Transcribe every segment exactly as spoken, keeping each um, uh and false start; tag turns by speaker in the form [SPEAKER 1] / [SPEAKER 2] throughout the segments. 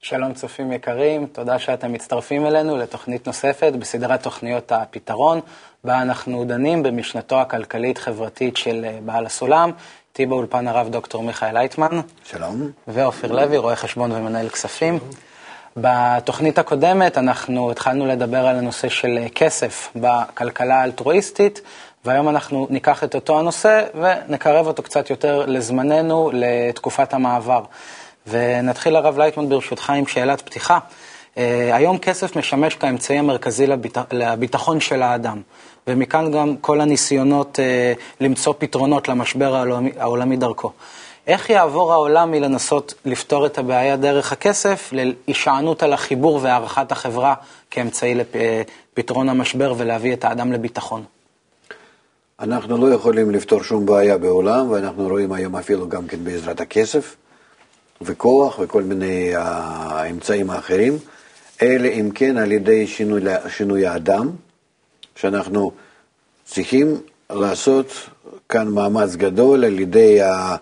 [SPEAKER 1] שלום צופים יקרים, תודה שאתם מצטרפים אלינו לתוכנית נוספת בסדרת תוכניות הפתרון, בה אנחנו דנים במשנתו הכלכלית-חברתית של בעל הסולם. איתי באולפן הרב דוקטור מיכאל לייטמן.
[SPEAKER 2] שלום.
[SPEAKER 1] ואופיר לוי, רואה חשבון ומנהל כספים. בתוכנית הקודמת אנחנו התחלנו לדבר על הנושא של כסף בכלכלה האלטרואיסטית, והיום אנחנו ניקח את אותו הנושא ונקרב אותו קצת יותר לזמננו, לתקופת המעבר. ונתחיל הרב לייטמן ברשותך עם שאלת פתיחה. היום כסף משמש כאמצעי המרכזי לביט... לביטחון של האדם, ומכאן גם כל הניסיונות למצוא פתרונות למשבר העולמי, העולמי דרכו. איך יעבור העולם מלנסות לפתור את הבעיה דרך הכסף, להישענות על החיבור והערכת החברה כאמצעי לפתרון המשבר ולהביא את האדם לביטחון?
[SPEAKER 2] אנחנו לא יכולים לפתור שום בעיה בעולם, ואנחנו רואים היום אפילו גם כן בעזרת הכסף, וכוח וכל מיני האמצעים האחרים, אלה אם כן על ידי שינוי, שינוי האדם, שאנחנו צריכים לעשות כאן מאמץ גדול על ידי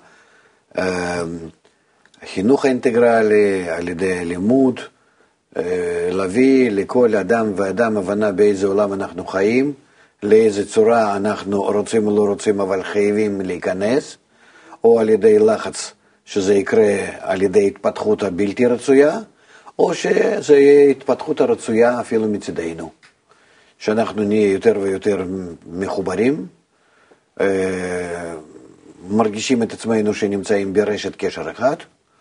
[SPEAKER 2] החינוך האינטגרלי, על ידי הלימוד, להביא לכל אדם ואדם הבנה באיזה עולם אנחנו חיים, לאיזה צורה אנחנו רוצים או לא רוצים אבל חייבים להיכנס, או על ידי לחץ שזה יקרה על ידי התפתחות הבלתי רצויה, או שזה יהיה התפתחות הרצויה אפילו מצדנו. שאנחנו נהיה יותר ויותר מחוברים, מרגישים את עצמנו שנמצאים ברשת קשר אחד,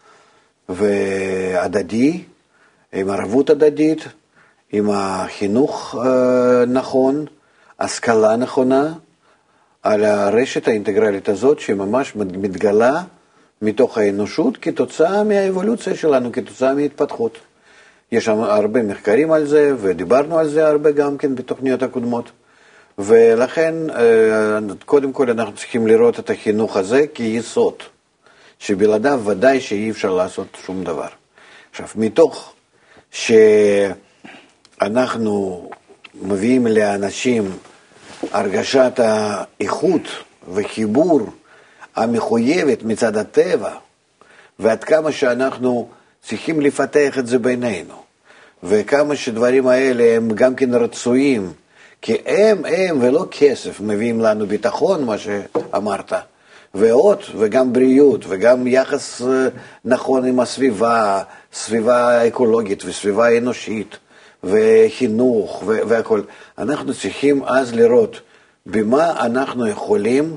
[SPEAKER 2] והדדי, עם ערבות הדדית, עם החינוך נכון, השכלה נכונה, על הרשת האינטגרלית הזאת שממש מתגלה מתוך האנושות כתוצאה מהאבולוציה שלנו, כתוצאה מהתפתחות. יש שם הרבה מחקרים על זה, ודיברנו על זה הרבה גם כן בתוכניות הקודמות. ולכן, קודם כל אנחנו צריכים לראות את החינוך הזה כיסוד, שבלעדיו ודאי שאי אפשר לעשות שום דבר. עכשיו, מתוך שאנחנו מביאים לאנשים הרגשת האיכות וחיבור המחויבת מצד הטבע, ועד כמה שאנחנו צריכים לפתח את זה בינינו, וכמה שדברים האלה הם גם כן רצויים, כי הם, הם ולא כסף מביאים לנו ביטחון, מה שאמרת, ועוד, וגם בריאות, וגם יחס נכון עם הסביבה, סביבה אקולוגית וסביבה אנושית, וחינוך והכל. אנחנו צריכים אז לראות במה אנחנו יכולים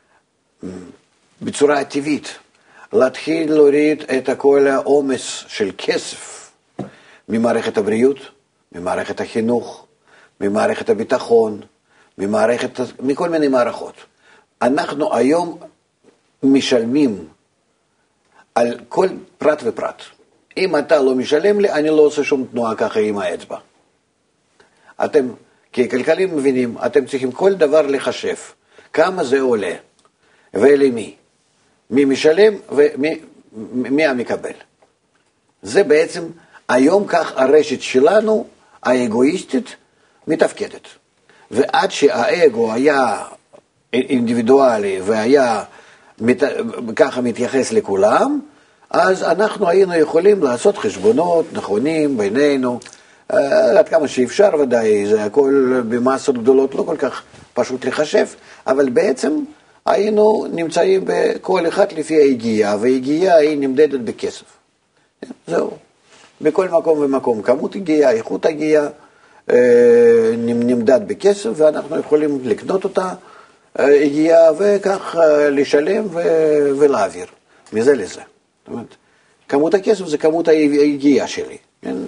[SPEAKER 2] בצורה טבעית להתחיל להוריד את כל העומס של כסף ממערכת הבריאות, ממערכת החינוך, ממערכת הביטחון, ממערכת, מכל מיני מערכות. אנחנו היום משלמים על כל פרט ופרט. אם אתה לא משלם לי, אני לא עושה שום תנועה ככה עם האצבע. אתם, ככלכלים מבינים, אתם צריכים כל דבר לחשב. כמה זה עולה ולמי. מי משלם ומי מי המקבל. זה בעצם, היום כך הרשת שלנו, האגואיסטית, מתפקדת. ועד שהאגו היה אינדיבידואלי והיה מת, ככה מתייחס לכולם, אז אנחנו היינו יכולים לעשות חשבונות נכונים בינינו, עד כמה שאפשר ודאי, זה הכל במסות גדולות לא כל כך פשוט לחשב, אבל בעצם היינו נמצאים בכל אחד לפי ההגיעה, וההגיעה היא נמדדת בכסף. זהו. בכל מקום ומקום, כמות הגיעה, איכות הגיעה, נמדד בכסף, ואנחנו יכולים לקנות אותה, הגיעה, וכך לשלם ולהעביר, מזה לזה. זאת אומרת, כמות הכסף זה כמות ההגיעה שלי. כן?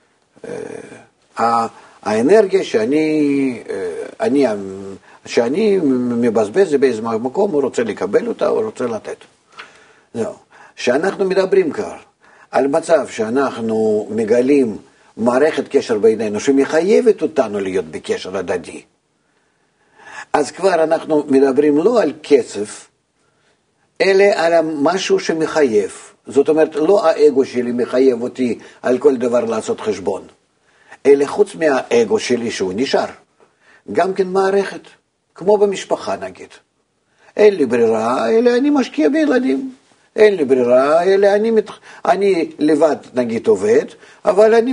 [SPEAKER 2] האנרגיה שאני, אני, שאני מבזבז זה באיזה מקום, הוא רוצה לקבל אותה, הוא רוצה לתת. זהו. שאנחנו מדברים כבר על מצב שאנחנו מגלים מערכת קשר בינינו שמחייבת אותנו להיות בקשר הדדי, אז כבר אנחנו מדברים לא על כסף, אלא על משהו שמחייב. זאת אומרת, לא האגו שלי מחייב אותי על כל דבר לעשות חשבון, אלא חוץ מהאגו שלי שהוא נשאר, גם כן מערכת, כמו במשפחה נגיד. אין לי ברירה, אלא אני משקיע בילדים. אין לי ברירה, אלא אני, מת... אני לבד נגיד עובד, אבל אני,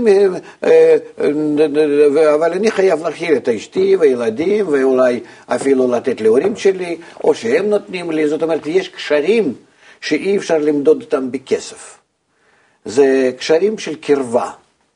[SPEAKER 2] אבל אני חייב להכיל את אשתי וילדים, ואולי אפילו לתת להורים שלי, או שהם נותנים לי. זאת אומרת, יש קשרים שאי אפשר למדוד אותם בכסף. זה קשרים של קרבה.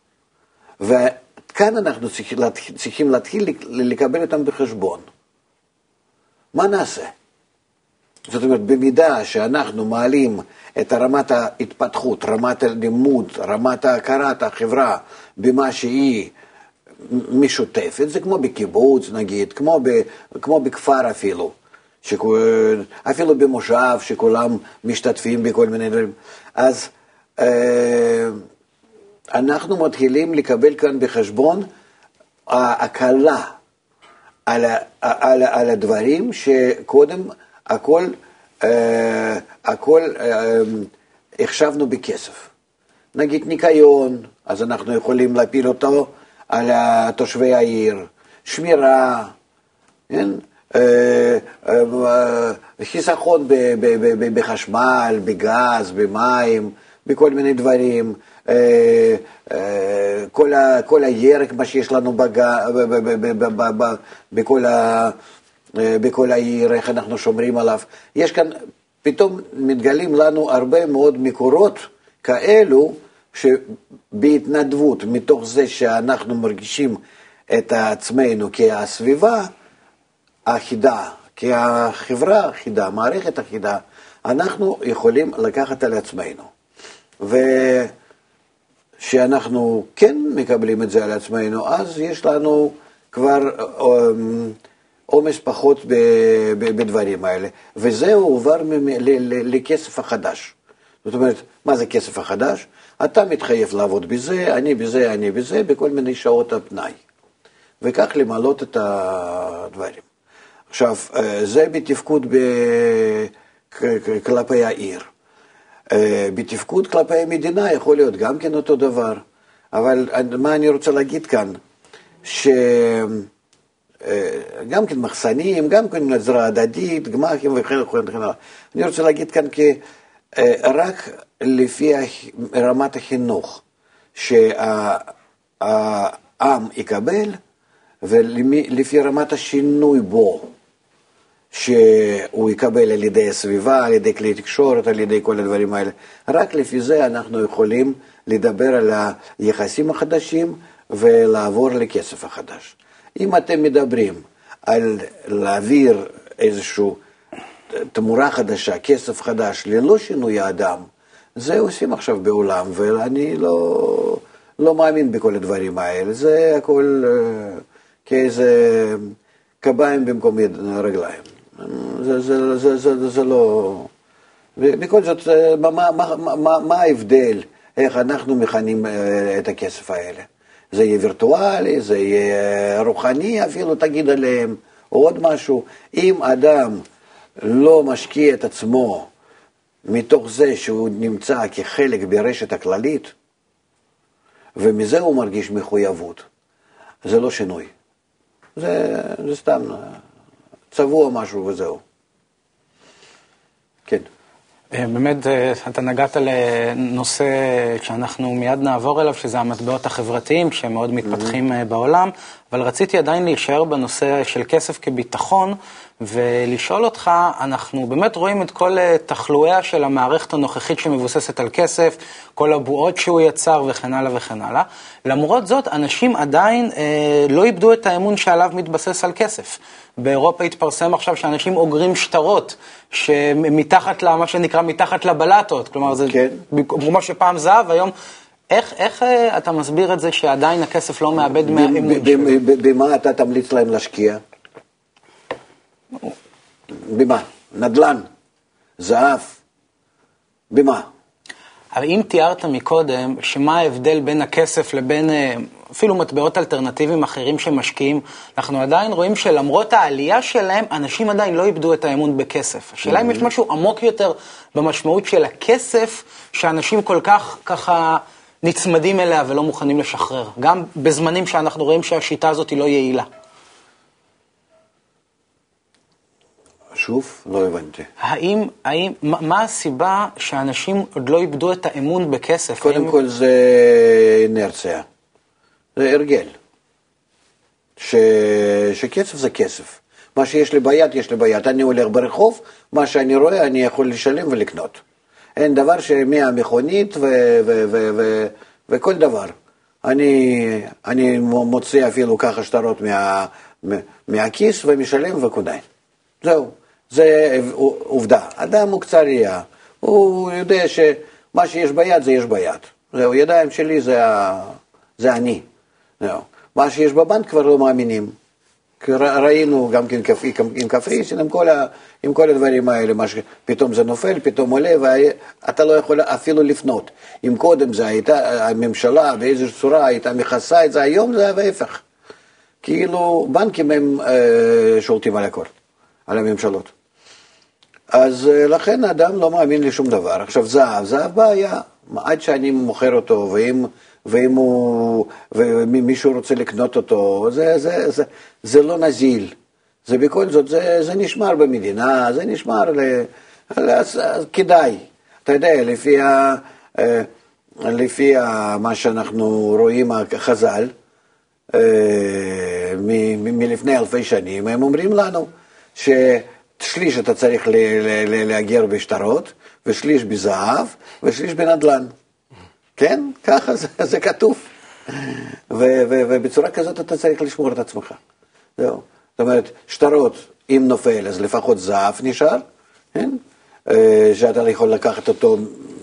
[SPEAKER 2] וכאן אנחנו צריכים להתחיל, צריכים להתחיל לקבל אותם בחשבון. מה נעשה? זאת אומרת, במידה שאנחנו מעלים את רמת ההתפתחות, רמת הלימוד, רמת הכרת החברה במה שהיא משותפת, זה כמו בקיבוץ נגיד, כמו, ב, כמו בכפר אפילו, שכול, אפילו במושב שכולם משתתפים בכל מיני דברים. אז אה, אנחנו מתחילים לקבל כאן בחשבון ההקלה על, על, על הדברים שקודם הכל, אה, הכל אה, החשבנו בכסף. נגיד ניקיון, אז אנחנו יכולים להפיל אותו על תושבי העיר, שמירה, כן? אה, אה, חיסכון ב, ב, ב, ב, בחשמל, בגז, במים, בכל מיני דברים, אה, אה, כל, ה, כל הירק מה שיש לנו בג, ב, ב, ב, ב, ב, ב, בכל ה... בכל העיר, איך אנחנו שומרים עליו. יש כאן, פתאום מתגלים לנו הרבה מאוד מקורות כאלו, שבהתנדבות, מתוך זה שאנחנו מרגישים את עצמנו כהסביבה האחידה, כהחברה האחידה, מערכת אחידה, אנחנו יכולים לקחת על עצמנו. ושאנחנו כן מקבלים את זה על עצמנו, אז יש לנו כבר עומס פחות בדברים האלה, וזהו עובר לכסף החדש. זאת אומרת, מה זה כסף החדש? אתה מתחייב לעבוד בזה, אני בזה, אני בזה, בכל מיני שעות הפנאי. וכך למלות את הדברים. עכשיו, זה בתפקוד כלפי העיר. בתפקוד כלפי המדינה יכול להיות גם כן אותו דבר. אבל מה אני רוצה להגיד כאן? ש... גם כן מחסנים, גם כן עזרה הדדית, גמחים וכן וכן. אני רוצה להגיד כאן כי רק לפי רמת החינוך שהעם יקבל, ולפי רמת השינוי בו, שהוא יקבל על ידי הסביבה, על ידי כלי תקשורת, על ידי כל הדברים האלה, רק לפי זה אנחנו יכולים לדבר על היחסים החדשים ולעבור לכסף החדש. אם אתם מדברים על להעביר איזושהי תמורה חדשה, כסף חדש, ללא שינוי האדם, זה עושים עכשיו בעולם, ואני לא, לא מאמין בכל הדברים האלה. זה הכל כאיזה קביים במקום רגליים. זה, זה, זה, זה, זה לא... בכל זאת, מה, מה, מה, מה ההבדל, איך אנחנו מכנים את הכסף האלה? זה יהיה וירטואלי, זה יהיה רוחני, אפילו תגיד עליהם, או עוד משהו. אם אדם לא משקיע את עצמו מתוך זה שהוא נמצא כחלק ברשת הכללית, ומזה הוא מרגיש מחויבות, זה לא שינוי. זה, זה סתם צבוע משהו וזהו. כן.
[SPEAKER 1] באמת, אתה נגעת לנושא שאנחנו מיד נעבור אליו, שזה המטבעות החברתיים, שהם מאוד מתפתחים mm-hmm. בעולם, אבל רציתי עדיין להישאר בנושא של כסף כביטחון, ולשאול אותך, אנחנו באמת רואים את כל תחלואיה של המערכת הנוכחית שמבוססת על כסף, כל הבועות שהוא יצר וכן הלאה וכן הלאה. למרות זאת, אנשים עדיין אה, לא איבדו את האמון שעליו מתבסס על כסף. באירופה התפרסם עכשיו שאנשים אוגרים שטרות, שמתחת למה שנקרא מתחת לבלטות, כלומר זה כן. כמו שפעם זהב, היום, איך, איך אה, אתה מסביר את זה שעדיין הכסף לא מאבד מהאמון שלו?
[SPEAKER 2] במה אתה תמליץ להם להשקיע? במה? נדל"ן, זהב, במה?
[SPEAKER 1] אבל אם תיארת מקודם שמה ההבדל בין הכסף לבין אפילו מטבעות אלטרנטיביים אחרים שמשקיעים, אנחנו עדיין רואים שלמרות העלייה שלהם, אנשים עדיין לא איבדו את האמון בכסף. השאלה אם יש משהו עמוק יותר במשמעות של הכסף, שאנשים כל כך ככה נצמדים אליה ולא מוכנים לשחרר, גם בזמנים שאנחנו רואים שהשיטה הזאת היא לא יעילה.
[SPEAKER 2] שוב, לא הבנתי.
[SPEAKER 1] האם, האם, מה, מה הסיבה שאנשים עוד לא איבדו את האמון בכסף?
[SPEAKER 2] קודם
[SPEAKER 1] האם...
[SPEAKER 2] כל זה אינרציה, זה הרגל. ש... שכסף זה כסף. מה שיש לי ביד, יש לי ביד. אני הולך ברחוב, מה שאני רואה, אני יכול לשלם ולקנות. אין דבר שמהמכונית ו... ו... ו... ו... וכל דבר. אני, אני מוציא אפילו ככה שטרות מה... מהכיס ומשלם וקונה. זהו, זה עובדה. אדם הוא קצר ראייה. הוא יודע שמה שיש ביד זה יש ביד. זהו, ידיים שלי זה, זה אני. זהו. מה שיש בבנק כבר לא מאמינים. ראינו גם כן עם קפריסין, עם כל, ה, עם כל הדברים האלה, מה שפתאום זה נופל, פתאום עולה, ואתה לא יכול אפילו לפנות. אם קודם זה הייתה, הממשלה באיזו צורה הייתה מכסה את זה, היום זה ההפך. כאילו בנקים הם אה, שולטים על הכל, על הממשלות. אז אה, לכן האדם לא מאמין לשום דבר. עכשיו זהב, זהב בעיה, עד שאני מוכר אותו, ואם, ואם הוא, ומישהו רוצה לקנות אותו, זה, זה, זה, זה לא נזיל. זה בכל זאת, זה, זה נשמר במדינה, זה נשמר, ל, ל, כדאי. אתה יודע, לפי, ה, אה, לפי ה, מה שאנחנו רואים, החז"ל, מלפני אלפי שנים, הם אומרים לנו ששליש אתה צריך להגר בשטרות, ושליש בזהב, ושליש בנדלן. כן? ככה זה, זה כתוב. ו- ו- ובצורה כזאת אתה צריך לשמור את עצמך. זהו. זאת אומרת, שטרות, אם נופל, אז לפחות זהב נשאר, כן? שאתה יכול לקחת אותו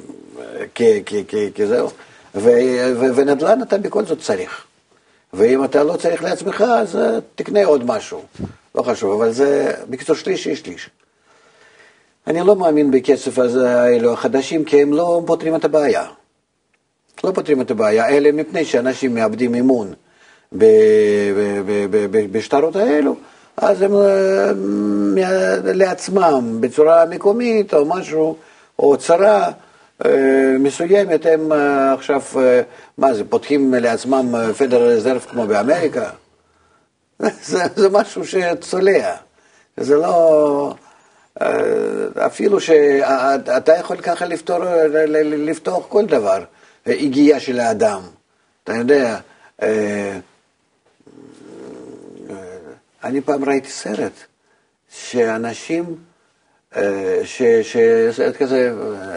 [SPEAKER 2] כזהו, ונדלן אתה בכל זאת צריך. ואם אתה לא צריך לעצמך, אז תקנה עוד משהו. לא חשוב, אבל זה בקיצור שליש, שליש. אני לא מאמין בכסף האלו החדשים, כי הם לא פותרים את הבעיה. לא פותרים את הבעיה, אלא מפני שאנשים מאבדים אמון בשטרות האלו, אז הם לעצמם, בצורה מקומית או משהו, או צרה מסוימת, הם עכשיו, מה זה, פותחים לעצמם פדרל רזרב כמו באמריקה. זה, זה משהו שצולע. זה לא, אפילו שאתה יכול ככה לפתור, לפתוח כל דבר, הגיעה של האדם. אתה יודע, אני פעם ראיתי סרט, שאנשים, סרט כזה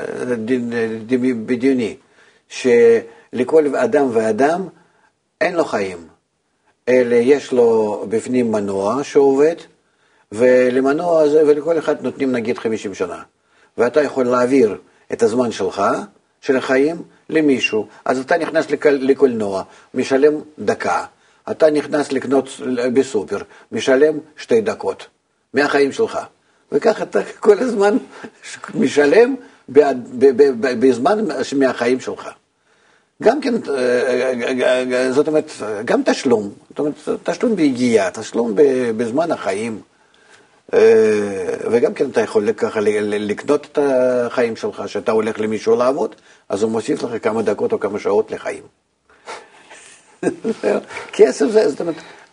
[SPEAKER 2] בדיוני, שלכל אדם ואדם אין לו חיים, אלא יש לו בפנים מנוע שעובד, ולמנוע הזה, ולכל אחד נותנים נגיד חמישים שנה, ואתה יכול להעביר את הזמן שלך, של החיים, למישהו. אז אתה נכנס לקולנוע, משלם דקה, אתה נכנס לקנות בסופר, משלם שתי דקות, מהחיים שלך. וכך אתה כל הזמן משלם בזמן מהחיים שלך. גם כן, זאת אומרת, גם תשלום, זאת אומרת, תשלום בהגיעה, תשלום בזמן החיים, וגם כן אתה יכול ככה לקנות את החיים שלך, שאתה הולך למישהו לעבוד, אז הוא מוסיף לך כמה דקות או כמה שעות לחיים. כסף זה, זאת אומרת,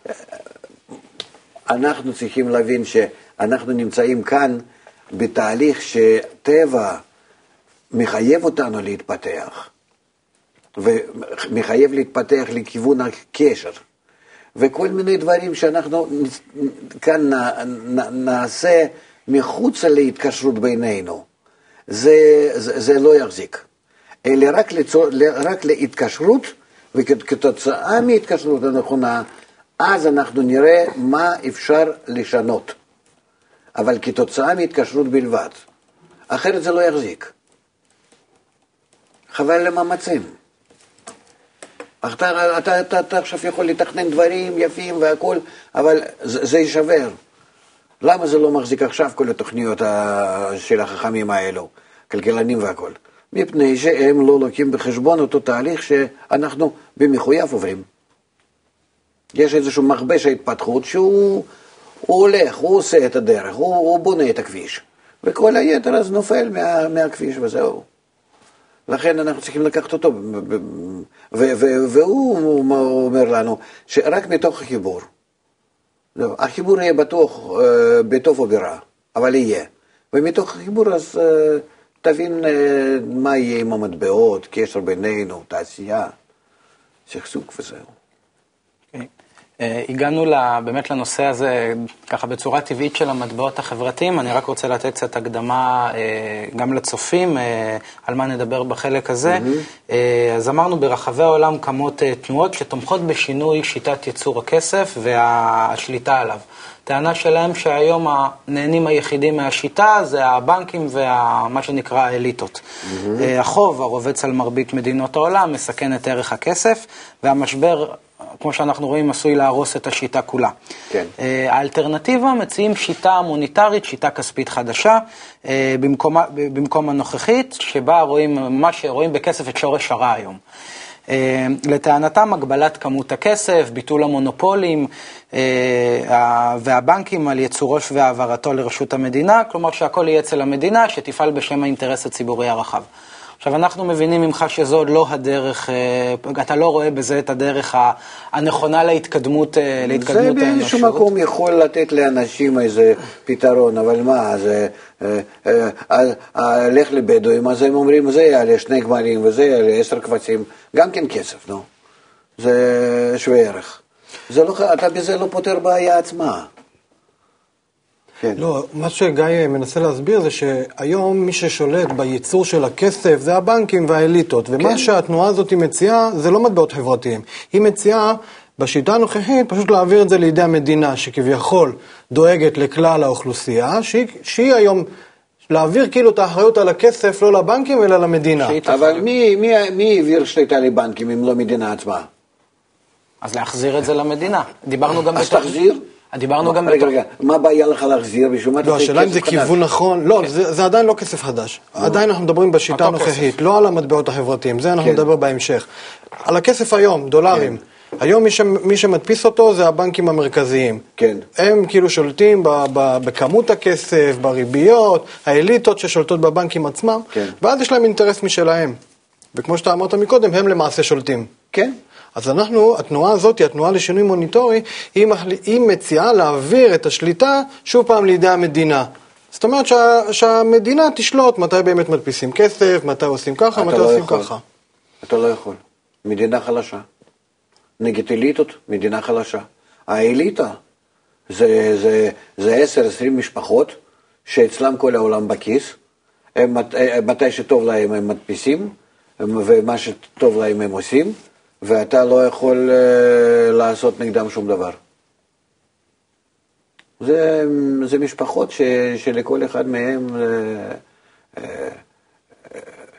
[SPEAKER 2] אנחנו צריכים להבין שאנחנו נמצאים כאן בתהליך שטבע מחייב אותנו להתפתח, ומחייב להתפתח לכיוון הקשר, וכל מיני דברים שאנחנו כאן נעשה מחוץ להתקשרות בינינו, זה, זה, זה לא יחזיק, אלא רק, לצור, רק להתקשרות, וכתוצאה מהתקשרות הנכונה, אז אנחנו נראה מה אפשר לשנות, אבל כתוצאה מהתקשרות בלבד, אחרת זה לא יחזיק. חבל למאמצים. אתה, אתה, אתה, אתה עכשיו יכול לתכנן דברים יפים והכל, אבל זה, זה יישבר. למה זה לא מחזיק עכשיו כל התוכניות של החכמים האלו, כלכלנים והכל? מפני שהם לא לוקחים בחשבון אותו תהליך שאנחנו במחויב עוברים. יש איזשהו מכבש ההתפתחות שהוא הוא הולך, הוא עושה את הדרך, הוא, הוא בונה את הכביש, וכל היתר אז נופל מה, מהכביש וזהו. לכן אנחנו צריכים לקחת אותו, והוא אומר לנו שרק מתוך החיבור, החיבור יהיה בטוח, בטוב או ברע, אבל יהיה. ומתוך החיבור אז תבין מה יהיה עם המטבעות, קשר בינינו, תעשייה, שחסוק וזהו.
[SPEAKER 1] הגענו באמת לנושא הזה ככה בצורה טבעית של המטבעות החברתיים. אני רק רוצה לתת קצת הקדמה גם לצופים על מה נדבר בחלק הזה. Mm-hmm. אז אמרנו ברחבי העולם קמות תנועות שתומכות בשינוי שיטת ייצור הכסף והשליטה עליו. טענה שלהם שהיום הנהנים היחידים מהשיטה זה הבנקים ומה שנקרא האליטות. Mm-hmm. החוב הרובץ על מרבית מדינות העולם מסכן את ערך הכסף, והמשבר, כמו שאנחנו רואים, עשוי להרוס את השיטה כולה. כן. האלטרנטיבה מציעים שיטה מוניטרית, שיטה כספית חדשה, במקום, במקום הנוכחית, שבה רואים, מה שרואים בכסף את שורש הרע היום. לטענתם הגבלת כמות הכסף, ביטול המונופולים והבנקים על יצורו והעברתו לרשות המדינה, כלומר שהכל יהיה אצל המדינה שתפעל בשם האינטרס הציבורי הרחב. עכשיו אנחנו מבינים ממך שזו עוד לא הדרך, אתה לא רואה בזה את הדרך הנכונה להתקדמות, להתקדמות האנושות. זה באיזשהו מקום
[SPEAKER 2] יכול לתת לאנשים איזה פתרון, אבל מה, זה, לך לבדואים, אז הם אומרים, זה יעלה שני גמלים וזה יעלה עשר קבצים, גם כן כסף, נו. זה שווה ערך. זה לא, אתה בזה לא פותר בעיה עצמה.
[SPEAKER 3] כן. לא, מה שגיא מנסה להסביר זה שהיום מי ששולט בייצור של הכסף זה הבנקים והאליטות, ומה כן. שהתנועה הזאת מציעה זה לא מטבעות חברתיים. היא מציעה בשיטה הנוכחית פשוט להעביר את זה לידי המדינה שכביכול דואגת לכלל האוכלוסייה, שהיא, שהיא היום להעביר כאילו את האחריות על הכסף לא לבנקים אלא למדינה.
[SPEAKER 2] אבל מי, מי, מי העביר שליטה לבנקים אם לא מדינה עצמה?
[SPEAKER 1] אז להחזיר את זה למדינה. דיברנו גם
[SPEAKER 2] אז תחזיר?
[SPEAKER 1] דיברנו גם...
[SPEAKER 2] רגע, רגע, מה בעיה לך להחזיר?
[SPEAKER 3] לא, השאלה אם זה כיוון נכון, לא, זה עדיין לא כסף חדש. עדיין אנחנו מדברים בשיטה הנוכחית, לא על המטבעות החברתיים, זה אנחנו נדבר בהמשך. על הכסף היום, דולרים. היום מי שמדפיס אותו זה הבנקים המרכזיים. כן. הם כאילו שולטים בכמות הכסף, בריביות, האליטות ששולטות בבנקים עצמם, ואז יש להם אינטרס משלהם. וכמו שאתה אמרת מקודם, הם למעשה שולטים. כן. אז אנחנו, התנועה הזאת, התנועה לשינוי מוניטורי, היא, היא מציעה להעביר את השליטה שוב פעם לידי המדינה. זאת אומרת שה, שהמדינה תשלוט מתי באמת מדפיסים כסף, מתי עושים ככה, מתי לא עושים יכול. ככה.
[SPEAKER 2] אתה לא יכול. מדינה חלשה. נגד אליטות, מדינה חלשה. האליטה זה, זה, זה עשר עשרים משפחות שאצלם כל העולם בכיס. הם, מתי שטוב להם הם מדפיסים, ומה שטוב להם הם עושים. ואתה לא יכול uh, לעשות נגדם שום דבר. זה, זה משפחות ש, שלכל אחד מהם uh, uh, uh,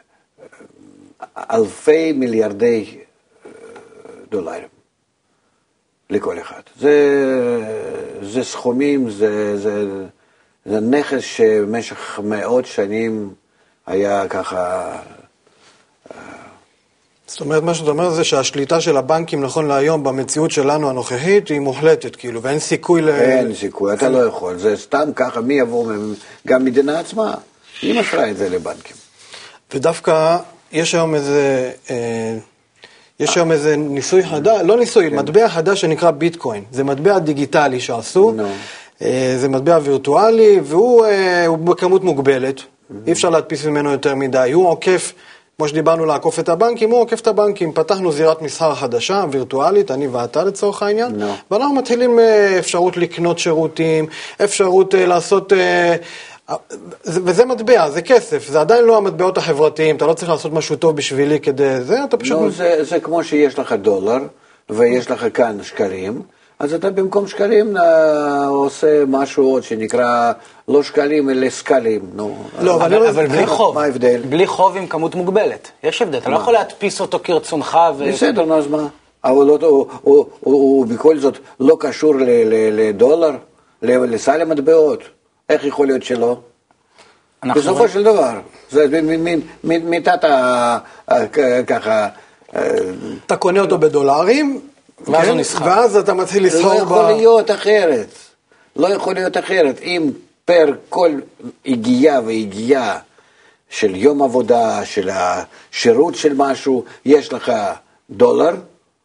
[SPEAKER 2] אלפי מיליארדי uh, דולרים. לכל אחד. זה, זה סכומים, זה, זה, זה נכס שבמשך מאות שנים היה ככה... Uh,
[SPEAKER 3] זאת אומרת, מה שאתה אומר זה שהשליטה של הבנקים נכון להיום במציאות שלנו הנוכחית היא מוחלטת, כאילו, ואין סיכוי ל...
[SPEAKER 2] אין סיכוי, אתה לא יכול. זה סתם ככה, מי יבוא, גם מדינה עצמה, היא מסרה את זה לבנקים.
[SPEAKER 3] ודווקא יש היום איזה, יש היום איזה ניסוי חדש, לא ניסוי, מטבע חדש שנקרא ביטקוין. זה מטבע דיגיטלי שעשו, זה מטבע וירטואלי, והוא בכמות מוגבלת, אי אפשר להדפיס ממנו יותר מדי, הוא עוקף... כמו שדיברנו לעקוף את הבנקים, הוא עוקף את הבנקים. פתחנו זירת מסחר חדשה, וירטואלית, אני ואתה לצורך העניין, no. ואנחנו מתחילים אפשרות לקנות שירותים, אפשרות לעשות, וזה מטבע, זה כסף, זה עדיין לא המטבעות החברתיים, אתה לא צריך לעשות משהו טוב בשבילי כדי זה, אתה פשוט...
[SPEAKER 2] No, זה, זה כמו שיש לך דולר, ויש לך כאן שקלים, אז אתה במקום שקלים עושה משהו עוד שנקרא לא שקלים אלא סקלים.
[SPEAKER 1] לא, אבל, אבל בלי חוב. מה ההבדל? בלי חוב עם כמות מוגבלת. יש הבדל, אתה לא יכול להדפיס אותו כרצונך. ו...
[SPEAKER 2] בסדר, אז מה? אבל הוא בכל זאת לא קשור לדולר, לסל המטבעות. איך יכול להיות שלא? בסופו של דבר. זה מיטת ככה...
[SPEAKER 3] אתה קונה אותו בדולרים,
[SPEAKER 1] ואז הוא נסחר.
[SPEAKER 3] ואז אתה מתחיל לסחור ב...
[SPEAKER 2] לא יכול להיות אחרת. לא יכול להיות אחרת. אם פר כל הגיעה והגיעה של יום עבודה, של השירות של משהו, יש לך דולר,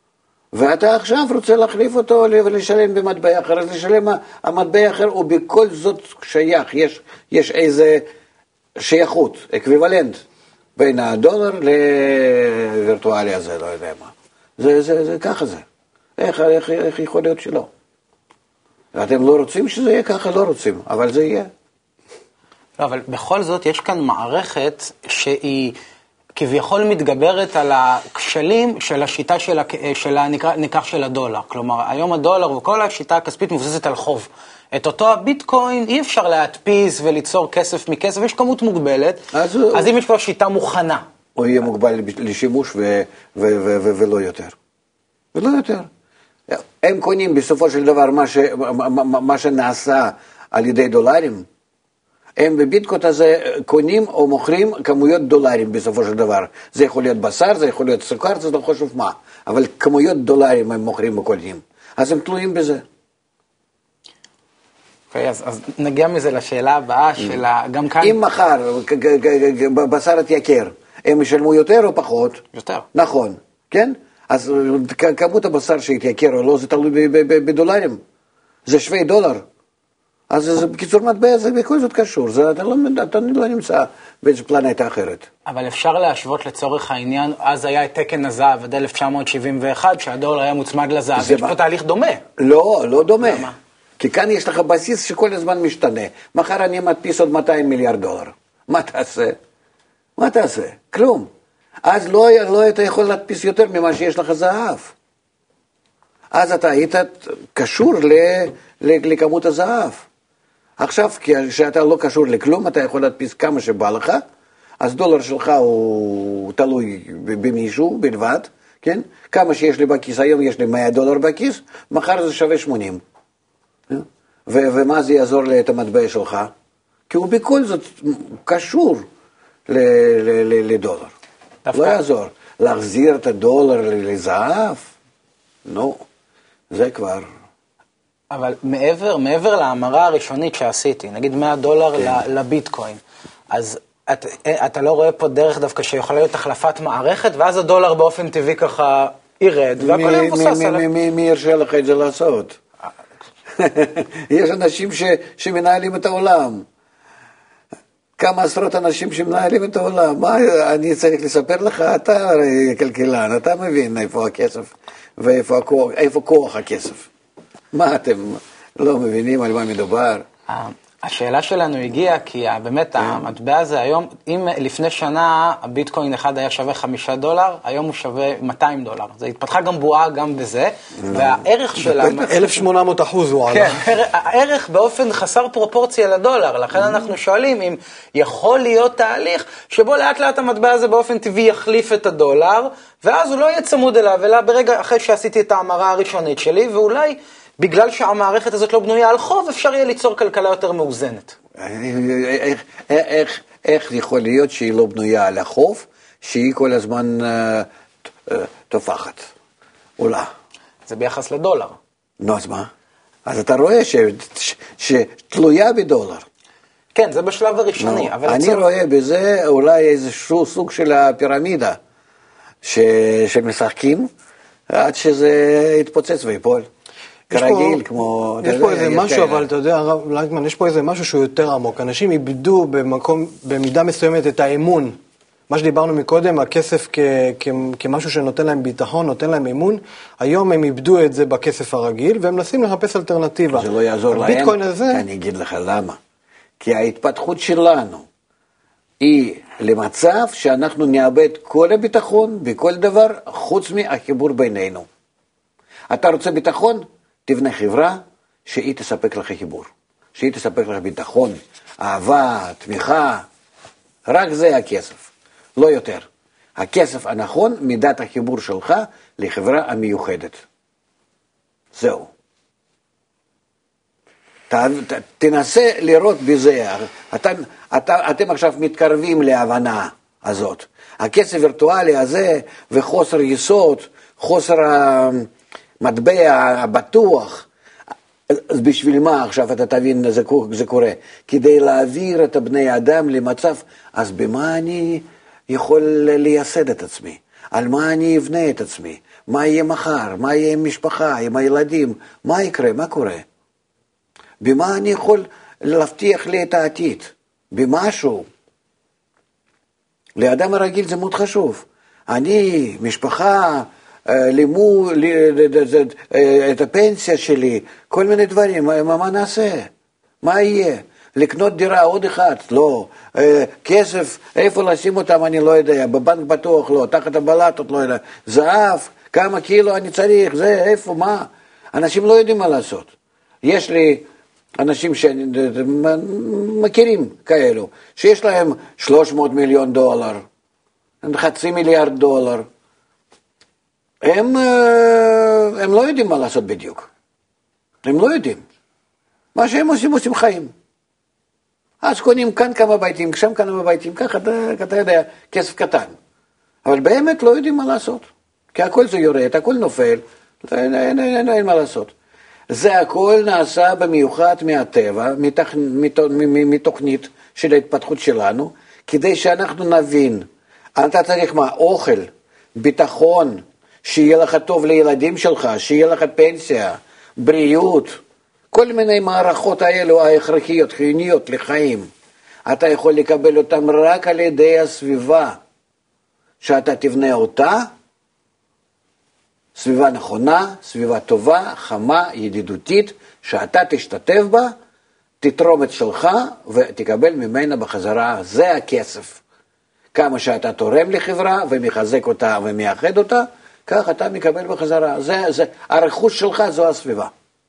[SPEAKER 2] ואתה עכשיו רוצה להחליף אותו ולשלם במטבע אחר, אז לשלם המטבע אחר, ובכל זאת שייך, יש, יש איזה שייכות, אקוויוולנט, בין הדולר לווירטואלי הזה, לא יודע מה. זה, זה, זה, ככה זה. איך, איך, איך יכול להיות שלא? אתם לא רוצים שזה יהיה ככה? לא רוצים, אבל זה יהיה.
[SPEAKER 1] לא, אבל בכל זאת יש כאן מערכת שהיא כביכול מתגברת על הכשלים של השיטה של, של הנקרא, ניקח של הדולר. כלומר, היום הדולר וכל השיטה הכספית מבוססת על חוב. את אותו הביטקוין אי אפשר להדפיס וליצור כסף מכסף, יש כמות מוגבלת, אז, אז אם יש פה שיטה מוכנה.
[SPEAKER 2] הוא יהיה מוגבל לשימוש ו- ו- ו- ו- ולא יותר. ולא יותר. הם קונים בסופו של דבר מה, ש- מה, מה שנעשה על ידי דולרים, הם בביטקוין הזה קונים או מוכרים כמויות דולרים בסופו של דבר. זה יכול להיות בשר, זה יכול להיות סוכר, זה לא חשוב מה. אבל כמויות דולרים הם מוכרים וקונים. אז הם תלויים בזה.
[SPEAKER 1] אוקיי, אז, אז נגיע מזה לשאלה הבאה של גם כאן...
[SPEAKER 2] אם מחר בשר התייקר, הם ישלמו יותר או פחות?
[SPEAKER 1] יותר.
[SPEAKER 2] נכון, כן? אז כמות הבשר שהתייקר או לא, זה תלוי בדולרים. זה שווי דולר. אז זה בקיצור מטבע, זה בכל זאת קשור. זה, אתה, לא, אתה לא נמצא באיזו פלנטה אחרת.
[SPEAKER 1] אבל אפשר להשוות לצורך העניין, אז היה את תקן הזהב עד אלף תשע מאות שבעים ואחת, שהדולר היה מוצמד לזהב. יש פה תהליך דומה.
[SPEAKER 2] לא, לא דומה.
[SPEAKER 1] למה?
[SPEAKER 2] כי כאן יש לך בסיס שכל הזמן משתנה. מחר אני מדפיס עוד מאתיים מיליארד דולר. מה תעשה? מה תעשה? כלום. אז לא, לא היית יכול להדפיס יותר ממה שיש לך זהב. אז אתה היית קשור ל, ל, לכמות הזהב. עכשיו, כשאתה לא קשור לכלום, אתה יכול להדפיס כמה שבא לך, אז דולר שלך הוא תלוי במישהו בלבד, כן? כמה שיש לי בכיס, היום יש לי מאה דולר בכיס, מחר זה שווה שמונים. ו- ומה זה יעזור לי את המטבע שלך? כי הוא בכל זאת קשור ל- ל- ל- לדולר. דווקא. לא יעזור. להחזיר את הדולר לזהב? נו, זה כבר...
[SPEAKER 1] אבל מעבר, מעבר להמרה הראשונית שעשיתי, נגיד מאה דולר כן. לביטקוין, אז את, אתה לא רואה פה דרך דווקא שיכולה להיות החלפת מערכת, ואז הדולר באופן טבעי ככה ירד, והכל יהיה מבוסס עליו.
[SPEAKER 2] מי ירשה לך את זה לעשות? יש אנשים ש, שמנהלים את העולם. כמה עשרות אנשים שמנהלים את העולם. מה אני צריך לספר לך? אתה כלכלן, אתה מבין איפה הכסף ואיפה הכוח, איפה כוח הכסף. מה אתם לא מבינים על מה מדובר?
[SPEAKER 1] השאלה שלנו הגיעה כי באמת המטבע הזה היום, אם לפני שנה הביטקוין אחד היה שווה חמישה דולר, היום הוא שווה מאתיים דולר. זה התפתחה גם בועה גם בזה, והערך שלה...
[SPEAKER 3] אלף ושמונה מאות אחוז הוא עלה.
[SPEAKER 1] כן, הערך באופן חסר פרופורציה לדולר, לכן אנחנו שואלים אם יכול להיות תהליך שבו לאט לאט המטבע הזה באופן טבעי יחליף את הדולר, ואז הוא לא יהיה צמוד אליו, אלא ברגע אחרי שעשיתי את ההמרה הראשונית שלי, ואולי... בגלל שהמערכת הזאת לא בנויה על חוב, אפשר יהיה ליצור כלכלה יותר מאוזנת.
[SPEAKER 2] איך, איך, איך יכול להיות שהיא לא בנויה על החוב, שהיא כל הזמן uh, uh, תופחת, עולה?
[SPEAKER 1] זה ביחס לדולר.
[SPEAKER 2] נו, אז מה? אז אתה רואה ש, ש, שתלויה בדולר.
[SPEAKER 1] כן, זה בשלב הראשוני.
[SPEAKER 2] No,
[SPEAKER 1] אבל
[SPEAKER 2] אני
[SPEAKER 1] הצור...
[SPEAKER 2] רואה בזה אולי איזשהו סוג של הפירמידה, ש, שמשחקים עד שזה יתפוצץ ויפול. כרגיל, כמו...
[SPEAKER 3] יש פה איזה משהו, אבל אתה יודע, הרב לייטמן, יש פה איזה משהו שהוא יותר עמוק. אנשים איבדו במקום, במידה מסוימת את האמון. מה שדיברנו מקודם, הכסף כ- כ- כמשהו שנותן להם ביטחון, נותן להם אמון, היום הם איבדו את זה בכסף הרגיל, והם מנסים לחפש אלטרנטיבה.
[SPEAKER 2] זה לא יעזור להם,
[SPEAKER 3] הביטקוין הזה...
[SPEAKER 2] אני אגיד לך למה. כי ההתפתחות שלנו היא למצב שאנחנו נאבד כל הביטחון בכל דבר, חוץ מהחיבור בינינו. אתה רוצה ביטחון? תבנה חברה שהיא תספק לך חיבור, שהיא תספק לך ביטחון, אהבה, תמיכה, רק זה הכסף, לא יותר. הכסף הנכון, מידת החיבור שלך לחברה המיוחדת. זהו. ת, ת, תנסה לראות בזה, אתה, אתה, אתם עכשיו מתקרבים להבנה הזאת. הכסף וירטואלי הזה וחוסר יסוד, חוסר... מטבע בטוח, אז בשביל מה עכשיו אתה תבין זה, זה קורה? כדי להעביר את בני האדם למצב, אז במה אני יכול לייסד את עצמי? על מה אני אבנה את עצמי, מה יהיה מחר, מה יהיה עם משפחה, עם הילדים, מה יקרה, מה קורה. במה אני יכול להבטיח לי את העתיד, במשהו. לאדם הרגיל זה מאוד חשוב. אני, משפחה, לימוד, את הפנסיה שלי, כל מיני דברים, מה, מה נעשה? מה יהיה? לקנות דירה עוד אחד? לא. כסף, איפה לשים אותם אני לא יודע, בבנק בטוח לא, תחת הבלטות לא יודע. זהב, כמה קילו אני צריך, זה, איפה, מה? אנשים לא יודעים מה לעשות. יש לי אנשים שמכירים כאלו, שיש להם שלוש מאות מיליון דולר, חצי מיליארד דולר, הם, הם לא יודעים מה לעשות בדיוק. הם לא יודעים. מה שהם עושים, עושים חיים. אז קונים כאן כמה ביתים, שם כמה ביתים, ככה אתה יודע, כסף קטן. אבל באמת לא יודעים מה לעשות. כי הכל זה יורד, הכל נופל, אין, אין, אין, אין מה לעשות. זה הכל נעשה במיוחד מהטבע, מתכ... מתוכנית של ההתפתחות שלנו, כדי שאנחנו נבין, אתה צריך מה? אוכל, ביטחון, שיהיה לך טוב לילדים שלך, שיהיה לך פנסיה, בריאות, כל מיני מערכות האלו ההכרחיות, חיוניות לחיים. אתה יכול לקבל אותם רק על ידי הסביבה, שאתה תבנה אותה, סביבה נכונה, סביבה טובה, חמה, ידידותית, שאתה תשתתף בה, תתרום את שלך ותקבל ממנה בחזרה. זה הכסף. כמה שאתה תורם לחברה ומחזק אותה ומייחד אותה, כך אתה מקבל בחזרה. זה, זה, הרכוש שלך זו הסביבה.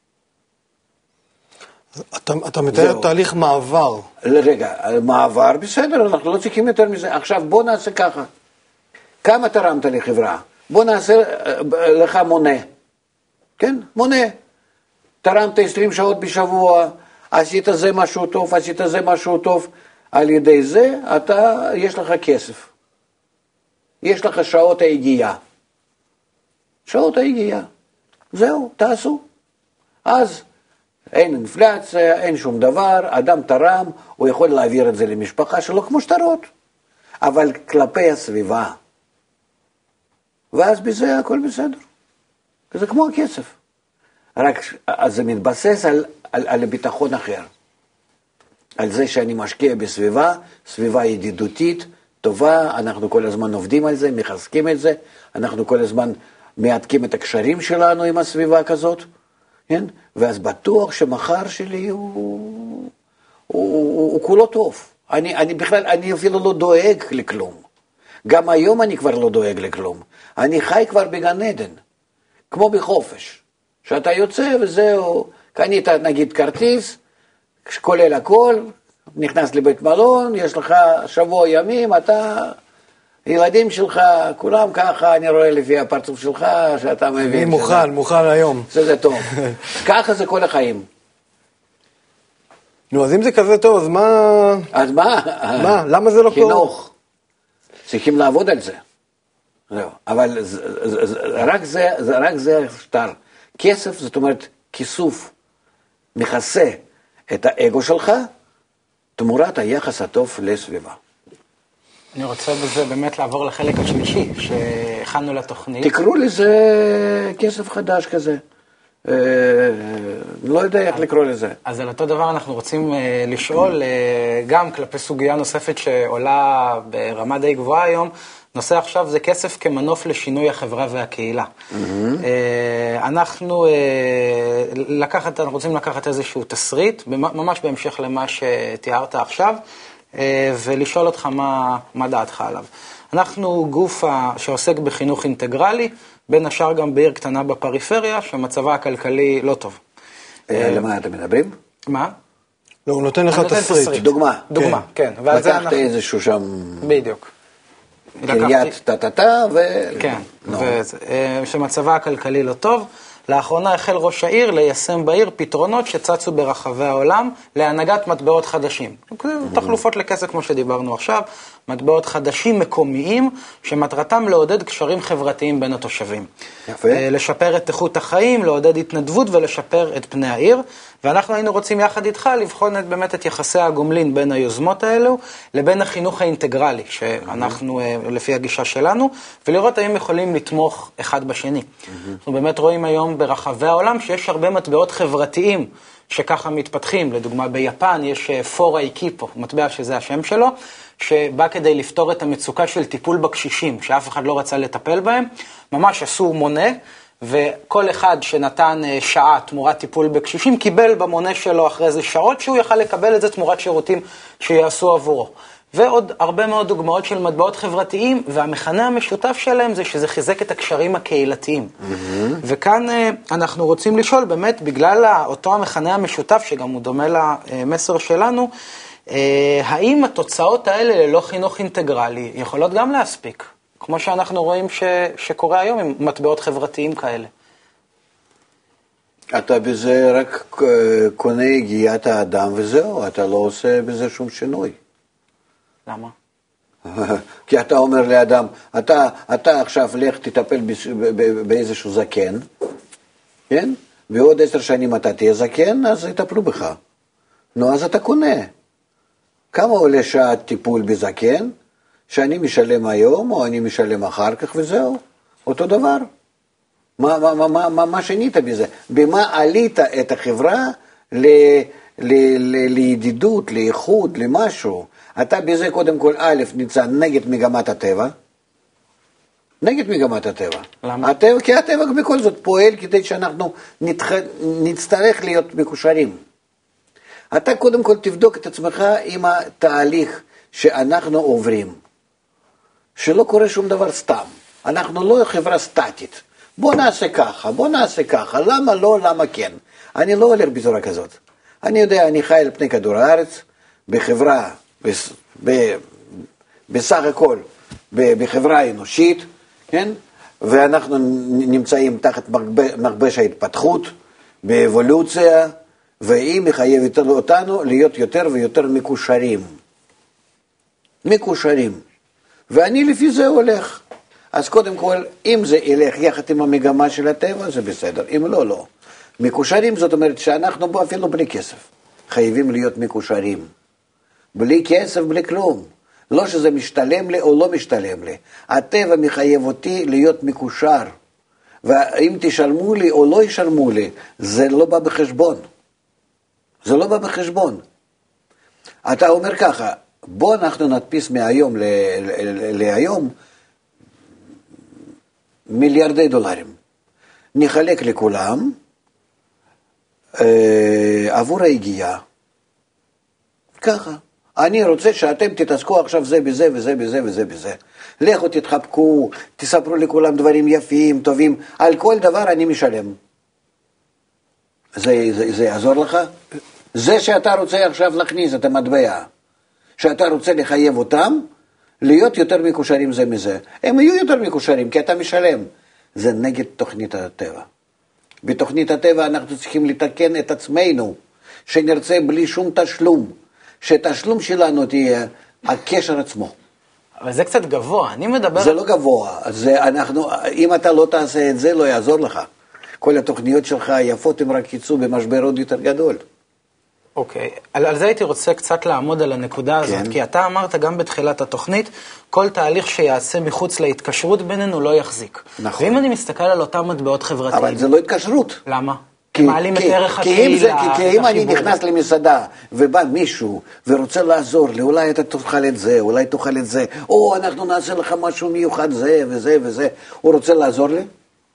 [SPEAKER 3] אתה, אתה מתאר תהליך מעבר.
[SPEAKER 2] רגע, מעבר, בסדר, אנחנו לא צריכים יותר מזה. עכשיו בוא נעשה ככה. כמה תרמת לחברה? בוא נעשה לך מונה. כן? מונה. תרמת עשרים שעות בשבוע, עשית זה משהו טוב, עשית זה משהו טוב. על ידי זה אתה, יש לך כסף. יש לך שעות ההגיעה. שעות ההגיעה. זהו, תעשו. אז אין אינפלציה, אין שום דבר, אדם תרם, הוא יכול להעביר את זה למשפחה שלו כמו שטרות. אבל כלפי הסביבה. ואז בזה הכל בסדר. זה כמו הכסף. רק אז זה מתבסס על, על, על הביטחון אחר. על זה שאני משקיע בסביבה, סביבה ידידותית, טובה, אנחנו כל הזמן עובדים על זה, מחזקים את זה, אנחנו כל הזמן מעדכים את הקשרים שלנו עם הסביבה כזאת, כן? ואז בטוח שמחר שלי הוא, הוא, הוא, הוא כולו טוב. אני, אני בכלל, אני אפילו לא דואג לכלום. גם היום אני כבר לא דואג לכלום. אני חי כבר בגן עדן, כמו בחופש. שאתה יוצא וזהו, קנית נגיד כרטיס, כולל הכל, נכנס לבית מלון, יש לך שבוע ימים, אתה, ילדים שלך, כולם ככה, אני רואה לפי הפרצוף שלך, שאתה מבין.
[SPEAKER 3] אני מוכן, מוכן היום.
[SPEAKER 2] זה זה טוב. ככה זה כל החיים.
[SPEAKER 3] נו, אז אם זה כזה טוב, אז מה...
[SPEAKER 2] אז מה?
[SPEAKER 3] מה? למה זה לא קורה?
[SPEAKER 2] חינוך. צריכים לעבוד על זה. זהו. אבל רק זה, רק זה שטר. כסף, זאת אומרת, כיסוף, מכסה את האגו שלך, תמורת היחס הטוב לסביבה.
[SPEAKER 1] אני רוצה בזה באמת לעבור לחלק השלישי, שהכנו לתוכנית.
[SPEAKER 2] תקראו לזה כסף חדש כזה. לא יודע איך לקרוא לזה.
[SPEAKER 1] אז על אותו דבר אנחנו רוצים לשאול, גם כלפי סוגיה נוספת שעולה ברמה די גבוהה היום, נושא עכשיו זה כסף כמנוף לשינוי החברה והקהילה. אנחנו לקחת, אנחנו רוצים לקחת איזשהו תסריט, ממש בהמשך למה שתיארת עכשיו, ולשאול אותך מה, מה דעתך עליו. אנחנו גוף שעוסק בחינוך אינטגרלי, בין השאר גם בעיר קטנה בפריפריה, שמצבה הכלכלי לא טוב.
[SPEAKER 2] למה אתם מדברים?
[SPEAKER 1] מה?
[SPEAKER 3] לא, הוא נותן לך תסריט.
[SPEAKER 2] דוגמה.
[SPEAKER 1] דוגמה, כן.
[SPEAKER 2] לקחת איזשהו שם...
[SPEAKER 1] בדיוק.
[SPEAKER 2] קריית טטטה ו...
[SPEAKER 1] כן, שמצבה הכלכלי לא טוב. לאחרונה החל ראש העיר ליישם בעיר פתרונות שצצו ברחבי העולם להנהגת מטבעות חדשים. תחלופות לכסף כמו שדיברנו עכשיו, מטבעות חדשים מקומיים שמטרתם לעודד קשרים חברתיים בין התושבים.
[SPEAKER 2] יפה.
[SPEAKER 1] לשפר את איכות החיים, לעודד התנדבות ולשפר את פני העיר. ואנחנו היינו רוצים יחד איתך לבחון את, באמת את יחסי הגומלין בין היוזמות האלו לבין החינוך האינטגרלי, שאנחנו, mm-hmm. לפי הגישה שלנו, ולראות האם יכולים לתמוך אחד בשני. Mm-hmm. אנחנו באמת רואים היום ברחבי העולם שיש הרבה מטבעות חברתיים שככה מתפתחים. לדוגמה, ביפן יש פורה איקיפו, מטבע שזה השם שלו, שבא כדי לפתור את המצוקה של טיפול בקשישים, שאף אחד לא רצה לטפל בהם. ממש עשו מונה, וכל אחד שנתן שעה תמורת טיפול בקשישים, קיבל במונה שלו אחרי זה שעות, שהוא יכל לקבל את זה תמורת שירותים שיעשו עבורו. ועוד הרבה מאוד דוגמאות של מטבעות חברתיים, והמכנה המשותף שלהם זה שזה חיזק את הקשרים הקהילתיים. Mm-hmm. וכאן אנחנו רוצים לשאול, באמת, בגלל אותו המכנה המשותף, שגם הוא דומה למסר שלנו, האם התוצאות האלה ללא חינוך אינטגרלי יכולות גם להספיק? כמו שאנחנו רואים ש... שקורה היום עם מטבעות חברתיים כאלה.
[SPEAKER 2] אתה בזה רק קונה הגיעת האדם וזהו, אתה לא עושה בזה שום שינוי.
[SPEAKER 1] למה?
[SPEAKER 2] כי אתה אומר לאדם, אתה, אתה עכשיו לך תטפל באיזשהו זקן, כן? ועוד עשר שנים אתה תהיה זקן, אז יטפלו בך. נו, אז אתה קונה. כמה עולה שעת טיפול בזקן? שאני משלם היום, או אני משלם אחר כך, וזהו. אותו דבר. מה, מה, מה, מה, מה, מה שנית בזה? במה עלית את החברה ל, ל, ל, לידידות, לאיחוד, למשהו? אתה בזה קודם כל א' נמצא נגד מגמת הטבע. נגד מגמת הטבע.
[SPEAKER 1] למה?
[SPEAKER 2] הטבע, כי הטבע בכל זאת פועל כדי שאנחנו נתח, נצטרך להיות מקושרים. אתה קודם כל תבדוק את עצמך עם התהליך שאנחנו עוברים. שלא קורה שום דבר סתם. אנחנו לא חברה סטטית. בוא נעשה ככה, בוא נעשה ככה. למה לא, למה כן? אני לא הולך בצורה כזאת. אני יודע, אני חי על פני כדור הארץ, בחברה, ב, בסך הכל, בחברה אנושית, כן? ואנחנו נמצאים תחת מרבש ההתפתחות, באבולוציה, והיא מחייבת אותנו להיות יותר ויותר מקושרים. מקושרים. ואני לפי זה הולך. אז קודם כל, אם זה ילך יחד עם המגמה של הטבע, זה בסדר. אם לא, לא. מקושרים זאת אומרת שאנחנו בו אפילו בלי כסף. חייבים להיות מקושרים. בלי כסף, בלי כלום. לא שזה משתלם לי או לא משתלם לי. הטבע מחייב אותי להיות מקושר. ואם תשלמו לי או לא ישלמו לי, זה לא בא בחשבון. זה לא בא בחשבון. אתה אומר ככה, בוא אנחנו נדפיס מהיום ל- ל- להיום מיליארדי דולרים. נחלק לכולם אה, עבור ההגיעה. ככה. אני רוצה שאתם תתעסקו עכשיו זה בזה וזה בזה וזה בזה. לכו תתחבקו, תספרו לכולם דברים יפים, טובים. על כל דבר אני משלם. זה, זה, זה יעזור לך? זה שאתה רוצה עכשיו להכניס את המטבע, שאתה רוצה לחייב אותם, להיות יותר מקושרים זה מזה. הם יהיו יותר מקושרים, כי אתה משלם. זה נגד תוכנית הטבע. בתוכנית הטבע אנחנו צריכים לתקן את עצמנו, שנרצה בלי שום תשלום. שתשלום שלנו תהיה הקשר עצמו.
[SPEAKER 1] אבל זה קצת גבוה, אני מדבר...
[SPEAKER 2] זה לא גבוה, זה אנחנו, אם אתה לא תעשה את זה, לא יעזור לך. כל התוכניות שלך היפות הם רק יצאו במשבר עוד יותר גדול.
[SPEAKER 1] אוקיי, על, על זה הייתי רוצה קצת לעמוד על הנקודה הזאת, כן. כי אתה אמרת גם בתחילת התוכנית, כל תהליך שיעשה מחוץ להתקשרות בינינו לא יחזיק. נכון. ואם אני מסתכל על אותם מטבעות חברתיים... אבל
[SPEAKER 2] זה לא התקשרות.
[SPEAKER 1] למה?
[SPEAKER 2] כי,
[SPEAKER 1] מעלים
[SPEAKER 2] כי,
[SPEAKER 1] את ערך
[SPEAKER 2] כי
[SPEAKER 1] הקהילה,
[SPEAKER 2] זה, כי, כי אם אני נכנס למסעדה ובא מישהו ורוצה לעזור לי, אולי אתה תאכל את זה, אולי תאכל את זה, או אנחנו נעשה לך משהו מיוחד זה וזה וזה, הוא רוצה לעזור לי?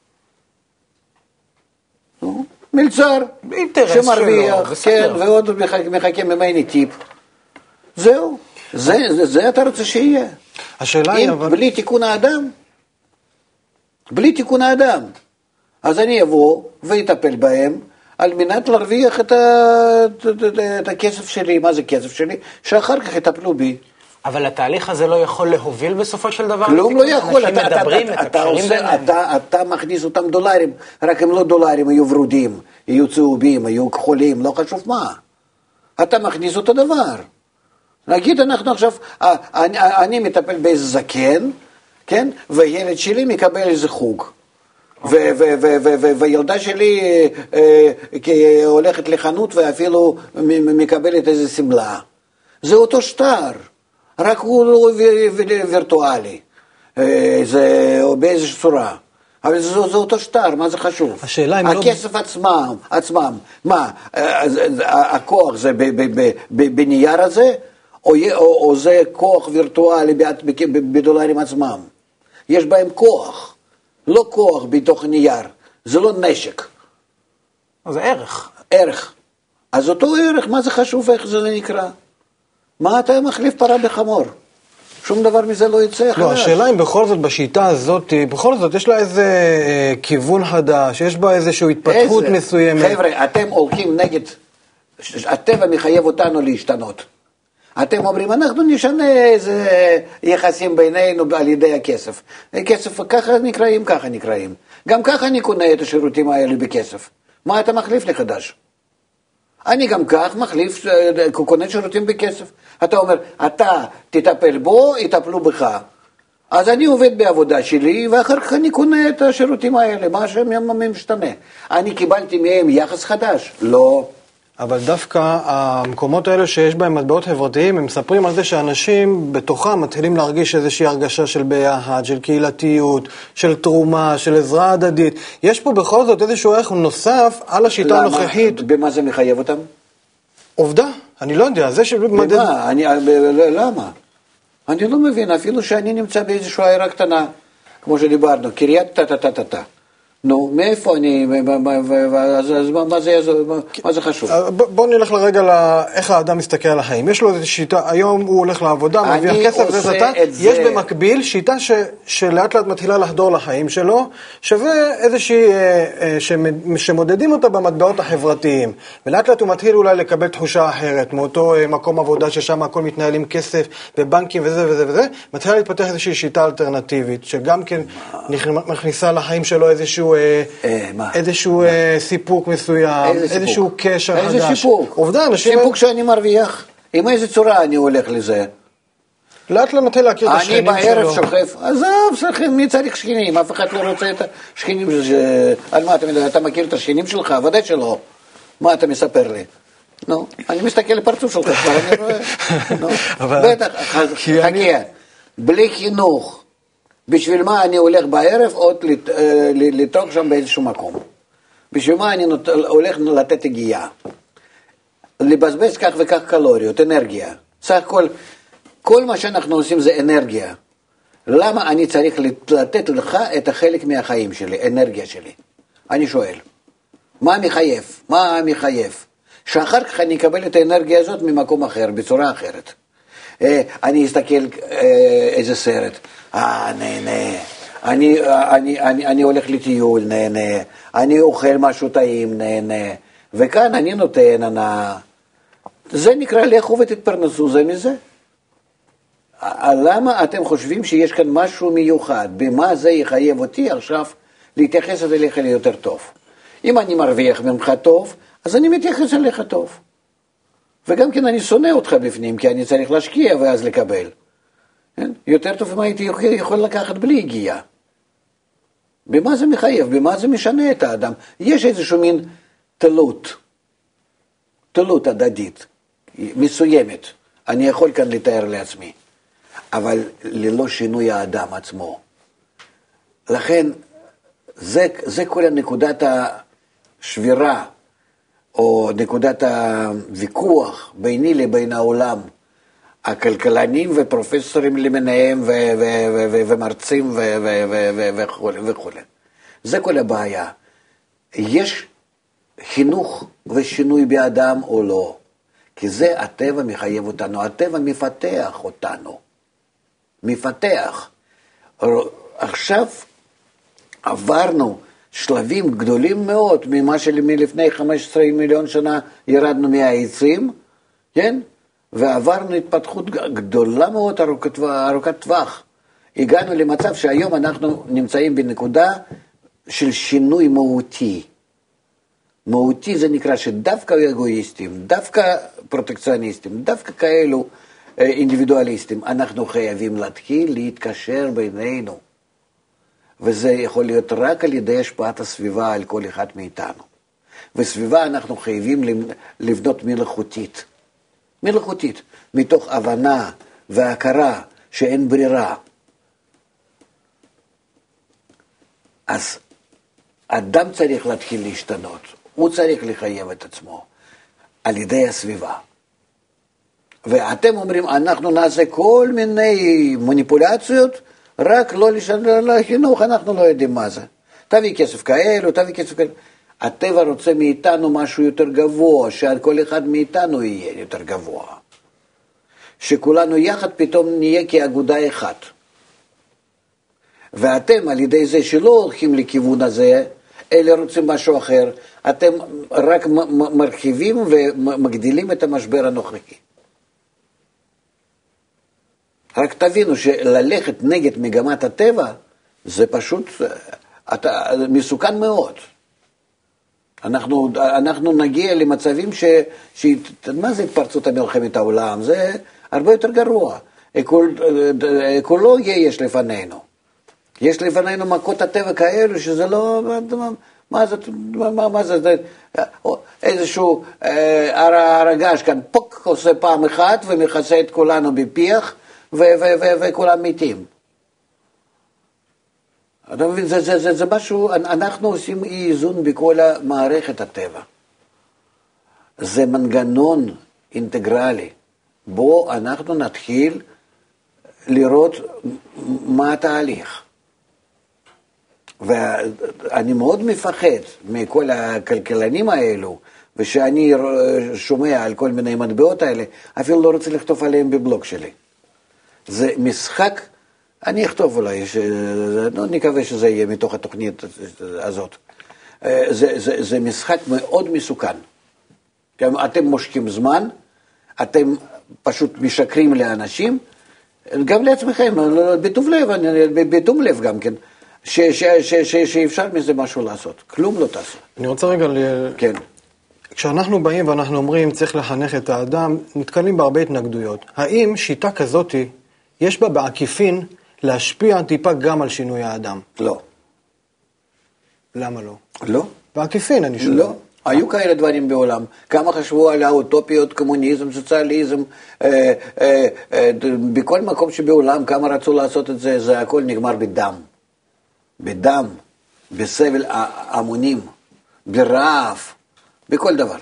[SPEAKER 2] מלצר, שמרוויח, כן, ועוד מחכה ממני טיפ. זהו, זה, זה, זה אתה רוצה שיהיה.
[SPEAKER 3] השאלה היא אבל...
[SPEAKER 2] בלי תיקון האדם, בלי תיקון האדם. אז אני אבוא ויטפל בהם על מנת להרוויח את, ה... את הכסף שלי. מה זה כסף שלי? שאחר כך יטפלו בי.
[SPEAKER 1] אבל התהליך הזה לא יכול להוביל בסופו של דבר?
[SPEAKER 2] כלום לא יכול.
[SPEAKER 1] אנשים
[SPEAKER 2] אתה,
[SPEAKER 1] מדברים,
[SPEAKER 2] אתה, אתה, עושה, אתה, אתה מכניס אותם דולרים, רק הם לא דולרים, יהיו ורודים, יהיו צהובים, יהיו כחולים, לא חשוב מה. אתה מכניס אותו דבר. נגיד אנחנו עכשיו, אני, אני מטפל באיזה זקן, כן? וילד שלי מקבל איזה חוג. וילדה שלי הולכת לחנות ואפילו מקבלת איזו סמלה. זה אותו שטר, רק הוא לא וירטואלי, באיזושהי צורה. אבל זה, זה אותו שטר, מה זה חשוב?
[SPEAKER 3] השאלה אם
[SPEAKER 2] הכסף לא... עצמם, עצמם, מה, הכוח זה בנייר הזה, או, או, או זה כוח וירטואלי בדולרים עצמם? יש בהם כוח, לא כוח בתוך נייר, זה לא נשק.
[SPEAKER 1] זה ערך.
[SPEAKER 2] ערך. אז אותו ערך, מה זה חשוב, איך זה נקרא? מה אתה מחליף פרה בחמור? שום דבר מזה לא יצא חדש.
[SPEAKER 3] לא, השאלה אם בכל זאת בשיטה הזאת, בכל זאת יש לה איזה אה, כיוון חדש, יש בה איזושהי התפתחות איזה? מסוימת.
[SPEAKER 2] חבר'ה, אתם הולכים נגד, הטבע מחייב אותנו להשתנות. אתם אומרים, אנחנו נשנה איזה יחסים בינינו על ידי הכסף. כסף ככה נקראים, ככה נקראים. גם ככה אני קונה את השירותים האלה בכסף. מה אתה מחליף לי חדש? אני גם כך מחליף, קונה שירותים בכסף. אתה אומר, אתה תטפל בו, יטפלו בך. אז אני עובד בעבודה שלי, ואחר כך אני קונה את השירותים האלה. מה שהם משתנה? אני קיבלתי מהם יחס חדש? לא.
[SPEAKER 3] אבל דווקא המקומות האלה שיש בהם מטבעות חברתיים, הם מספרים על זה שאנשים בתוכם מתחילים להרגיש איזושהי הרגשה של ביחד, של קהילתיות, של תרומה, של עזרה הדדית. יש פה בכל זאת איזשהו ערך נוסף על השיטה הנוכחית.
[SPEAKER 2] במה זה מחייב אותם?
[SPEAKER 3] עובדה, אני לא יודע, זה שבמדד...
[SPEAKER 2] במה? אני, למה? אני לא מבין, אפילו שאני נמצא באיזושהי עיירה קטנה, כמו שדיברנו, קריית טה-טה-טה-טה. נו, מאיפה אני, אז מה זה חשוב?
[SPEAKER 3] בוא נלך לרגע לאיך האדם מסתכל על החיים. יש לו איזו שיטה, היום הוא הולך לעבודה, מרוויח כסף, יש במקביל שיטה שלאט לאט מתחילה לחדור לחיים שלו, שווה איזושהי, שמודדים אותה במטבעות החברתיים, ולאט לאט הוא מתחיל אולי לקבל תחושה אחרת, מאותו מקום עבודה ששם הכל מתנהל עם כסף, בבנקים וזה וזה וזה, מתחילה להתפתח איזושהי שיטה אלטרנטיבית, שגם כן מכניסה לחיים שלו איזשהו איזשהו סיפוק מסוים, איזשהו קשר חדש.
[SPEAKER 2] איזה סיפוק?
[SPEAKER 3] עובדה, אנשים...
[SPEAKER 2] סיפוק שאני מרוויח. עם איזה צורה אני הולך לזה?
[SPEAKER 3] לאט לאט נתן להכיר את השכנים שלו.
[SPEAKER 2] אני בערב שוכב, עזוב, שכנים, מי צריך שכנים? אף אחד לא רוצה את השכנים. על מה אתה מדבר? אתה מכיר את השכנים שלך? ודאי שלא. מה אתה מספר לי? נו, אני מסתכל לפרצוף שלך כבר, אני רואה. בטח, חכה. בלי חינוך. בשביל מה אני הולך בערב עוד לתרוך שם באיזשהו מקום? בשביל מה אני הולך לתת הגיעה? לבזבז כך וכך קלוריות, אנרגיה. סך הכל, כל מה שאנחנו עושים זה אנרגיה. למה אני צריך לתת לך את החלק מהחיים שלי, אנרגיה שלי? אני שואל. מה מחייב? מה מחייב? שאחר כך אני אקבל את האנרגיה הזאת ממקום אחר, בצורה אחרת. אני אסתכל איזה סרט. אה, נהנה. אני, אני, אני, אני הולך לטיול, נהנה. אני אוכל משהו טעים, נהנה. וכאן אני נותן הנאה. זה נקרא לכו ותתפרנסו זה מזה. למה אתם חושבים שיש כאן משהו מיוחד? במה זה יחייב אותי עכשיו להתייחס אליך ליותר טוב? אם אני מרוויח ממך טוב, אז אני מתייחס אליך טוב. וגם כן אני שונא אותך בפנים, כי אני צריך להשקיע ואז לקבל. יותר טוב מה הייתי יכול לקחת בלי הגיעה. במה זה מחייב? במה זה משנה את האדם? יש איזשהו מין תלות, תלות הדדית, מסוימת. אני יכול כאן לתאר לעצמי, אבל ללא שינוי האדם עצמו. לכן, זה, זה כל הנקודת השבירה, או נקודת הוויכוח ביני לבין העולם, הכלכלנים ופרופסורים למיניהם ומרצים וכו'. זה כל הבעיה. יש חינוך ושינוי באדם או לא, כי זה הטבע מחייב אותנו, הטבע מפתח אותנו, מפתח. עכשיו עברנו שלבים גדולים מאוד ממה שלפני חמישה עשר מיליון שנה ירדנו מהעצים, כן? ועברנו התפתחות גדולה מאוד ארוכת, ארוכת טווח. הגענו למצב שהיום אנחנו נמצאים בנקודה של שינוי מהותי. מהותי זה נקרא שדווקא אגואיסטים, דווקא פרוטקציוניסטים, דווקא כאלו אינדיבידואליסטים, אנחנו חייבים להתחיל להתקשר בינינו. וזה יכול להיות רק על ידי השפעת הסביבה על כל אחד מאיתנו. וסביבה אנחנו חייבים לבנות מלאכותית. מלאכותית, מתוך הבנה והכרה שאין ברירה. אז אדם צריך להתחיל להשתנות, הוא צריך לחייב את עצמו על ידי הסביבה. ואתם אומרים, אנחנו נעשה כל מיני מניפולציות, רק לא לחינוך, אנחנו לא יודעים מה זה. תביא כסף כאלו, תביא כסף כאלו. הטבע רוצה מאיתנו משהו יותר גבוה, שעל כל אחד מאיתנו יהיה יותר גבוה. שכולנו יחד פתאום נהיה כאגודה אחת. ואתם על ידי זה שלא הולכים לכיוון הזה, אלא רוצים משהו אחר, אתם רק מרחיבים ומגדילים את המשבר הנוכחי. רק תבינו שללכת נגד מגמת הטבע, זה פשוט מסוכן מאוד. אנחנו, אנחנו נגיע למצבים ש, ש... מה זה התפרצות המלחמת העולם? זה הרבה יותר גרוע. אקול, אקולוגיה יש לפנינו. יש לפנינו מכות הטבע כאלו שזה לא... מה זה? מה, מה זה? איזשהו אה, הרגש כאן פוק עושה פעם אחת ומכסה את כולנו בפיח ו, ו, ו, וכולם מתים. אתה מבין, זה, זה, זה, זה משהו, אנחנו עושים אי איזון בכל המערכת הטבע. זה מנגנון אינטגרלי, בו אנחנו נתחיל לראות מה התהליך. ואני מאוד מפחד מכל הכלכלנים האלו, ושאני שומע על כל מיני מטבעות האלה, אפילו לא רוצה לכתוב עליהם בבלוג שלי. זה משחק, אני אכתוב אולי, ש... לא נקווה שזה יהיה מתוך התוכנית הזאת. זה, זה, זה משחק מאוד מסוכן. אתם מושכים זמן, אתם פשוט משקרים לאנשים, גם לעצמכם, בטוב לב, בטוב לב גם כן, ש, ש, ש, ש, שאפשר מזה משהו לעשות. כלום לא תעשו.
[SPEAKER 3] אני רוצה רגע ל...
[SPEAKER 2] כן.
[SPEAKER 3] כשאנחנו באים ואנחנו אומרים צריך לחנך את האדם, נתקלים בהרבה התנגדויות. האם שיטה כזאת יש בה בעקיפין להשפיע טיפה גם על שינוי האדם?
[SPEAKER 2] לא.
[SPEAKER 3] למה לא?
[SPEAKER 2] לא.
[SPEAKER 3] בעקיפין אני שואל.
[SPEAKER 2] לא. היו כאלה דברים בעולם. כמה חשבו על האוטופיות, קומוניזם, סוציאליזם, אה, אה, אה, בכל מקום שבעולם, כמה רצו לעשות את זה, זה הכל נגמר בדם. בדם, בסבל המונים, ברעב, בכל דבר.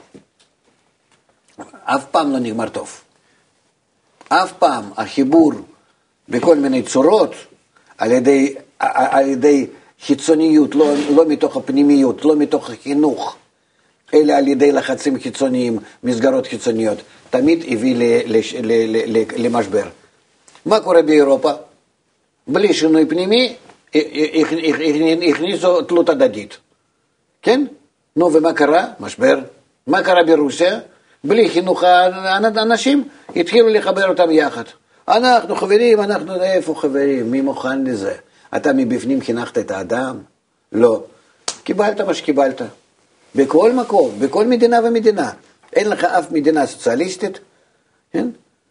[SPEAKER 2] אף פעם לא נגמר טוב. אף פעם החיבור בכל מיני צורות, על ידי, על ידי חיצוניות, לא, לא מתוך הפנימיות, לא מתוך החינוך, אלא על ידי לחצים חיצוניים, מסגרות חיצוניות, תמיד הביא ל, ל, ל, ל, ל, למשבר. מה קורה באירופה? בלי שינוי פנימי, הכניסו תלות הדדית. כן? נו, ומה קרה? משבר. מה קרה ברוסיה? בלי חינוך האנשים, התחילו לחבר אותם יחד. אנחנו חברים, אנחנו איפה חברים? מי מוכן לזה? אתה מבפנים חינכת את האדם? לא. קיבלת מה שקיבלת. בכל מקום, בכל מדינה ומדינה. אין לך אף מדינה סוציאליסטית, כן?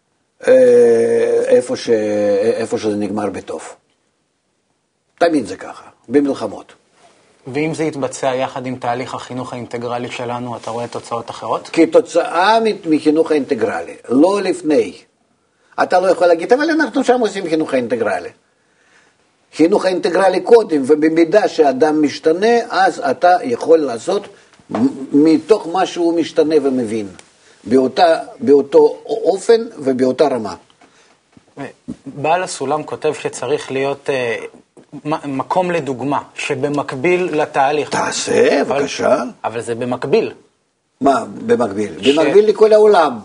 [SPEAKER 2] איפה, ש... איפה שזה נגמר בטוב. תמיד זה ככה, במלחמות.
[SPEAKER 1] ואם זה יתבצע יחד עם תהליך החינוך האינטגרלי שלנו, אתה רואה תוצאות אחרות?
[SPEAKER 2] כתוצאה מחינוך האינטגרלי, לא לפני. אתה לא יכול להגיד, אבל אנחנו שם עושים חינוך האינטגרלי. חינוך האינטגרלי קודם, ובמידה שאדם משתנה, אז אתה יכול לעשות מתוך מה שהוא משתנה ומבין. באותה, באותו אופן ובאותה רמה.
[SPEAKER 1] בעל הסולם כותב שצריך להיות מקום לדוגמה, שבמקביל לתהליך.
[SPEAKER 2] תעשה, בבקשה.
[SPEAKER 1] אבל זה במקביל.
[SPEAKER 2] מה במקביל? במקביל לכל העולם.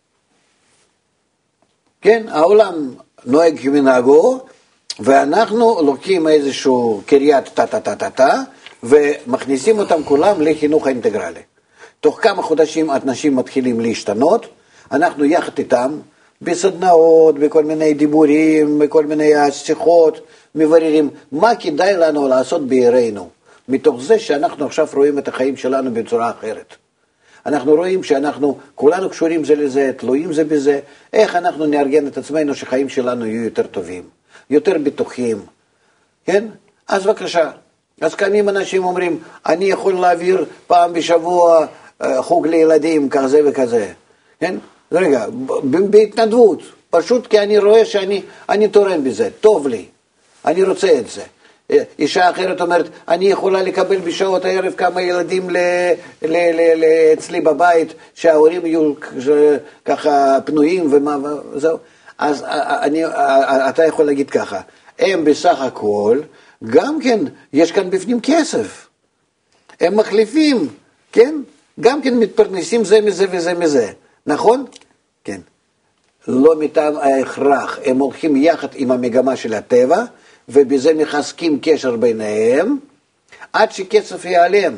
[SPEAKER 2] כן, העולם נוהג כמנהגו, ואנחנו לוקחים איזשהו קריית טה-טה-טה-טה, ומכניסים אותם כולם לחינוך האינטגרלי. תוך כמה חודשים אנשים מתחילים להשתנות, אנחנו יחד איתם, בסדנאות, בכל מיני דיבורים, בכל מיני שיחות, מבררים מה כדאי לנו לעשות בעירנו, מתוך זה שאנחנו עכשיו רואים את החיים שלנו בצורה אחרת. אנחנו רואים שאנחנו כולנו קשורים זה לזה, תלויים זה בזה, איך אנחנו נארגן את עצמנו שחיים שלנו יהיו יותר טובים, יותר בטוחים, כן? אז בבקשה. אז קמים אנשים אומרים, אני יכול להעביר פעם בשבוע חוג לילדים כזה וכזה. כן? רגע, בהתנדבות, פשוט כי אני רואה שאני אני תורם בזה, טוב לי, אני רוצה את זה. אישה אחרת אומרת, אני יכולה לקבל בשעות הערב כמה ילדים ל, ל, ל, ל, אצלי בבית, שההורים יהיו ככה פנויים ומה, וזהו. אז אני, אתה יכול להגיד ככה, הם בסך הכל, גם כן, יש כאן בפנים כסף. הם מחליפים, כן? גם כן מתפרנסים זה מזה וזה מזה. נכון? כן. לא מטעם ההכרח, הם הולכים יחד עם המגמה של הטבע, ובזה מחזקים קשר ביניהם, עד שכסף ייעלם.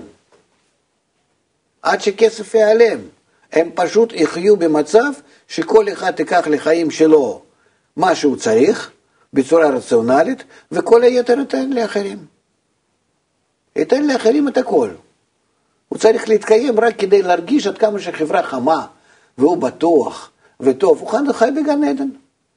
[SPEAKER 2] עד שכסף ייעלם. הם פשוט יחיו במצב שכל אחד תיקח לחיים שלו מה שהוא צריך, בצורה רציונלית, וכל היתר ייתן לאחרים. ייתן לאחרים את הכל. הוא צריך להתקיים רק כדי להרגיש עד כמה שחברה חמה, והוא בטוח וטוב, הוא חי בגן עדן.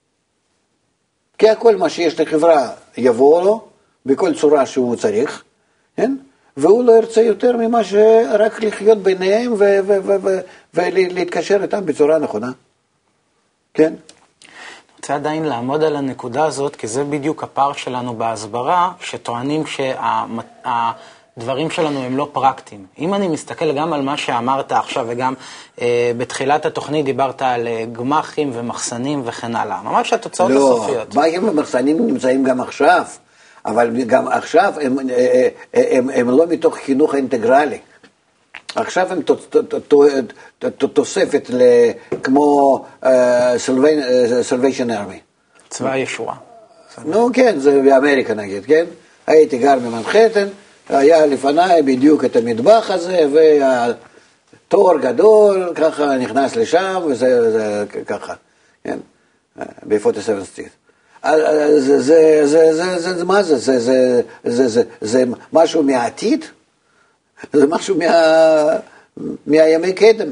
[SPEAKER 2] כי הכל מה שיש לחברה יבוא לו, בכל צורה שהוא צריך, כן? והוא לא ירצה יותר ממה שרק לחיות ביניהם ו- ו- ו- ו- ולהתקשר איתם בצורה נכונה. כן?
[SPEAKER 1] אני רוצה עדיין לעמוד על הנקודה הזאת, כי זה בדיוק הפער שלנו בהסברה, שטוענים שהדברים שלנו הם לא פרקטיים. אם אני מסתכל גם על מה שאמרת עכשיו, וגם אה, בתחילת התוכנית דיברת על אה, גמחים ומחסנים וכן הלאה. ממש התוצאות
[SPEAKER 2] לא,
[SPEAKER 1] הסופיות.
[SPEAKER 2] לא, גמחים ומחסנים נמצאים גם עכשיו, אבל גם עכשיו הם, הם, הם, הם לא מתוך חינוך האינטגרלי. עכשיו הם תוספת כמו Salvation Army.
[SPEAKER 1] צבא הישועה.
[SPEAKER 2] נו כן, זה באמריקה נגיד, כן? הייתי גר במנחטן, היה לפניי בדיוק את המטבח הזה, והתור גדול, ככה נכנס לשם, וזה זה, ככה, כן? ב-ארבעים ושבע סטריט. זה, זה, זה, זה, זה, מה זה? זה, זה, זה, זה, זה משהו מהעתיד? זה משהו מה... מהימי קדם.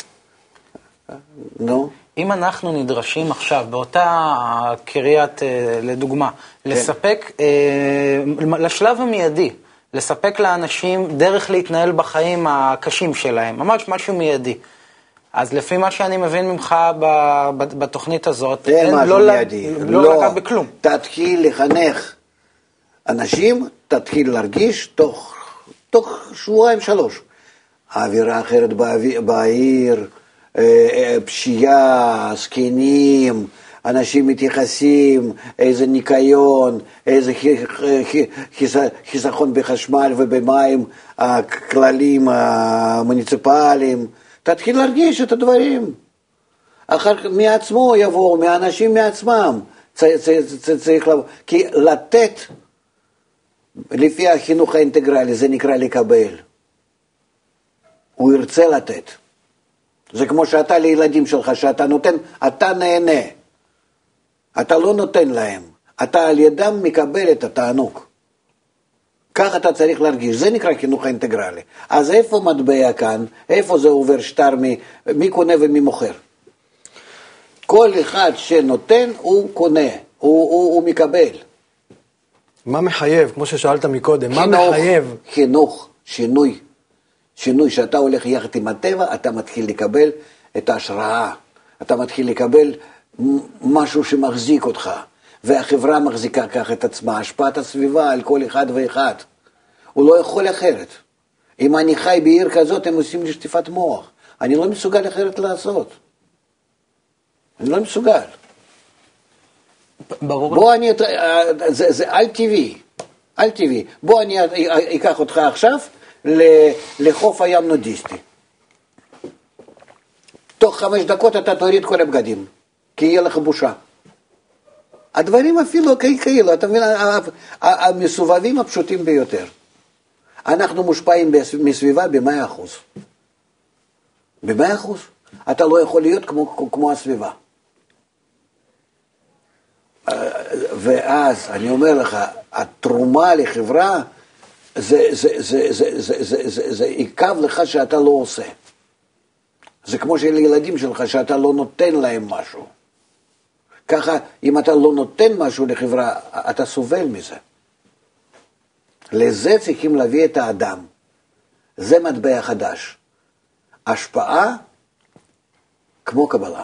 [SPEAKER 2] נו.
[SPEAKER 1] אם אנחנו נדרשים עכשיו, באותה קריית, לדוגמה, כן. לספק, לשלב המיידי, לספק לאנשים דרך להתנהל בחיים הקשים שלהם, ממש משהו מיידי. אז לפי מה שאני מבין ממך בתוכנית הזאת,
[SPEAKER 2] אין משהו לא מיידי.
[SPEAKER 1] לא, לא לגע בכלום.
[SPEAKER 2] תתחיל לחנך אנשים, תתחיל להרגיש תוך, תוך שבועיים שלוש. האווירה אחרת בעיר, פשיעה, זקנים, אנשים מתייחסים, איזה ניקיון, איזה חיסכון בחשמל ובמים, הכללים המוניציפליים. תתחיל להרגיש את הדברים. אחר כך מעצמו יבואו, מהאנשים מעצמם. צריך לבוא. כי לתת, לפי החינוך האינטגרלי, זה נקרא לקבל. הוא ירצה לתת. זה כמו שאתה לילדים שלך, שאתה נותן, אתה נהנה. אתה לא נותן להם. אתה על ידם מקבל את התענוג. כך אתה צריך להרגיש. זה נקרא חינוך האינטגרלי. אז איפה מטבע כאן? איפה זה עובר שטר מי, מי קונה ומי מוכר? כל אחד שנותן הוא קונה, הוא, הוא, הוא מקבל.
[SPEAKER 3] מה מחייב? כמו ששאלת מקודם,
[SPEAKER 2] חינוך,
[SPEAKER 3] מה מחייב?
[SPEAKER 2] חינוך, שינוי. שינוי שאתה הולך יחד עם הטבע, אתה מתחיל לקבל את ההשראה. אתה מתחיל לקבל משהו שמחזיק אותך. והחברה מחזיקה כך את עצמה, השפעת הסביבה על כל אחד ואחד. הוא לא יכול אחרת. אם אני חי בעיר כזאת, הם עושים לי שטיפת מוח. אני לא מסוגל אחרת לעשות. אני לא מסוגל.
[SPEAKER 1] ברור.
[SPEAKER 2] בוא אני, זה, זה על טבעי, על טבעי. בוא אני אקח אותך עכשיו לחוף הים נודיסטי. תוך חמש דקות אתה תוריד כל הבגדים, כי יהיה לך בושה. הדברים אפילו כאלו, אתה מבין, המסובבים הפשוטים ביותר. אנחנו מושפעים מסביבה ב-מאה אחוז. ב-מאה אחוז. אתה לא יכול להיות כמו, כמו הסביבה. ואז אני אומר לך, התרומה לחברה, זה, זה, זה, זה, זה, זה, זה, זה עיקב לך שאתה לא עושה. זה כמו שלילדים שלך שאתה לא נותן להם משהו. ככה, אם אתה לא נותן משהו לחברה, אתה סובל מזה. לזה צריכים להביא את האדם. זה מטבע חדש. השפעה כמו קבלה.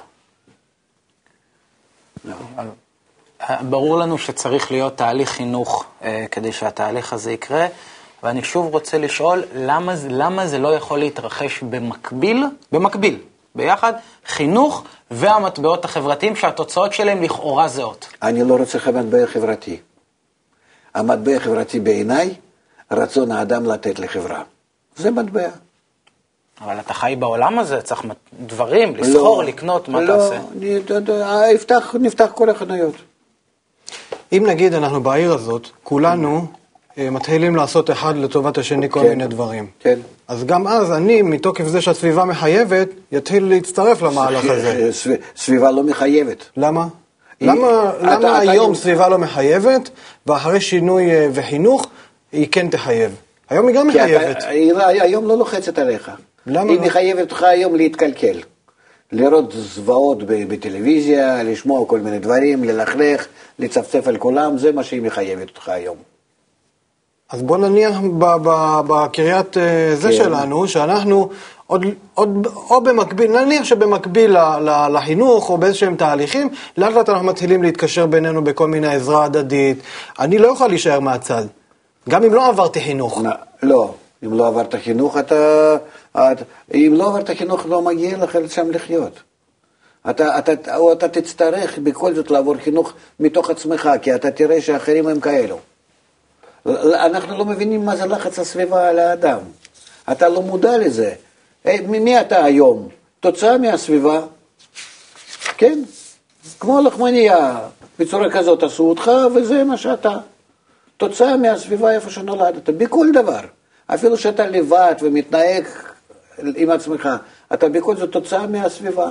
[SPEAKER 1] ברור לנו שצריך להיות תהליך חינוך כדי שהתהליך הזה יקרה, ואני שוב רוצה לשאול, למה, למה זה לא יכול להתרחש במקביל, במקביל, ביחד, חינוך והמטבעות החברתיים שהתוצאות שלהם לכאורה זהות?
[SPEAKER 2] אני לא רוצה מטבע חברתי. המטבע החברתי בעיניי, רצון האדם לתת לחברה. זה מטבע.
[SPEAKER 1] אבל אתה חי בעולם הזה, צריך דברים, לסחור,
[SPEAKER 2] לא,
[SPEAKER 1] לקנות, מה
[SPEAKER 2] לא,
[SPEAKER 1] תעשה?
[SPEAKER 2] לא, נפתח, נפתח כל החנויות.
[SPEAKER 3] אם נגיד אנחנו בעיר הזאת, כולנו מתחילים לעשות אחד לטובת השני כל
[SPEAKER 2] כן,
[SPEAKER 3] מיני דברים.
[SPEAKER 2] כן.
[SPEAKER 3] אז גם אז אני, מתוקף זה שהסביבה מחייבת, יתחיל להצטרף למהלך הזה.
[SPEAKER 2] סביבה לא מחייבת.
[SPEAKER 3] למה?
[SPEAKER 2] היא-
[SPEAKER 3] למה,
[SPEAKER 2] אתה-
[SPEAKER 3] למה
[SPEAKER 2] אתה
[SPEAKER 3] היום
[SPEAKER 2] היום-
[SPEAKER 3] סביבה לא מחייבת, ואחרי שינוי אה, וחינוך, היא כן תחייב? היום היא גם
[SPEAKER 2] כי
[SPEAKER 3] מחייבת.
[SPEAKER 2] אתה, היא היום לא לוחצת עליך.
[SPEAKER 3] למה
[SPEAKER 2] היא
[SPEAKER 3] לא?
[SPEAKER 2] מחייבת אותך היום להתקלקל. לראות זוועות ב- בטלוויזיה, לשמוע כל מיני דברים, ללכלך, לצפצף על כולם, זה מה שהיא מחייבת אותך היום.
[SPEAKER 3] אז בוא נניח ב- ב- בקריית אה, זה
[SPEAKER 2] כן.
[SPEAKER 3] שלנו, שאנחנו עוד, עוד, או במקביל, נניח שבמקביל ל- ל- לחינוך או באיזשהם תהליכים, לאט לאט אנחנו מתחילים להתקשר בינינו בכל מיני עזרה הדדית. אני לא יכול להישאר מהצד, גם אם לא עברתי חינוך.
[SPEAKER 2] נ- לא, אם לא עברת חינוך, אתה, את, אם לא עברת חינוך, לא מגיע לך שם לחיות. אתה, אתה, או אתה תצטרך בכל זאת לעבור חינוך מתוך עצמך, כי אתה תראה שאחרים הם כאלו. אנחנו לא מבינים מה זה לחץ הסביבה על האדם. אתה לא מודע לזה. היי, מי אתה היום? תוצאה מהסביבה. כן? כמו לחמניה, בצורה כזאת עשו אותך, וזה מה שאתה. תוצאה מהסביבה איפה שנולדת, בכל דבר. אפילו שאתה לבד ומתנהג עם עצמך, אתה בכל זאת תוצאה מהסביבה.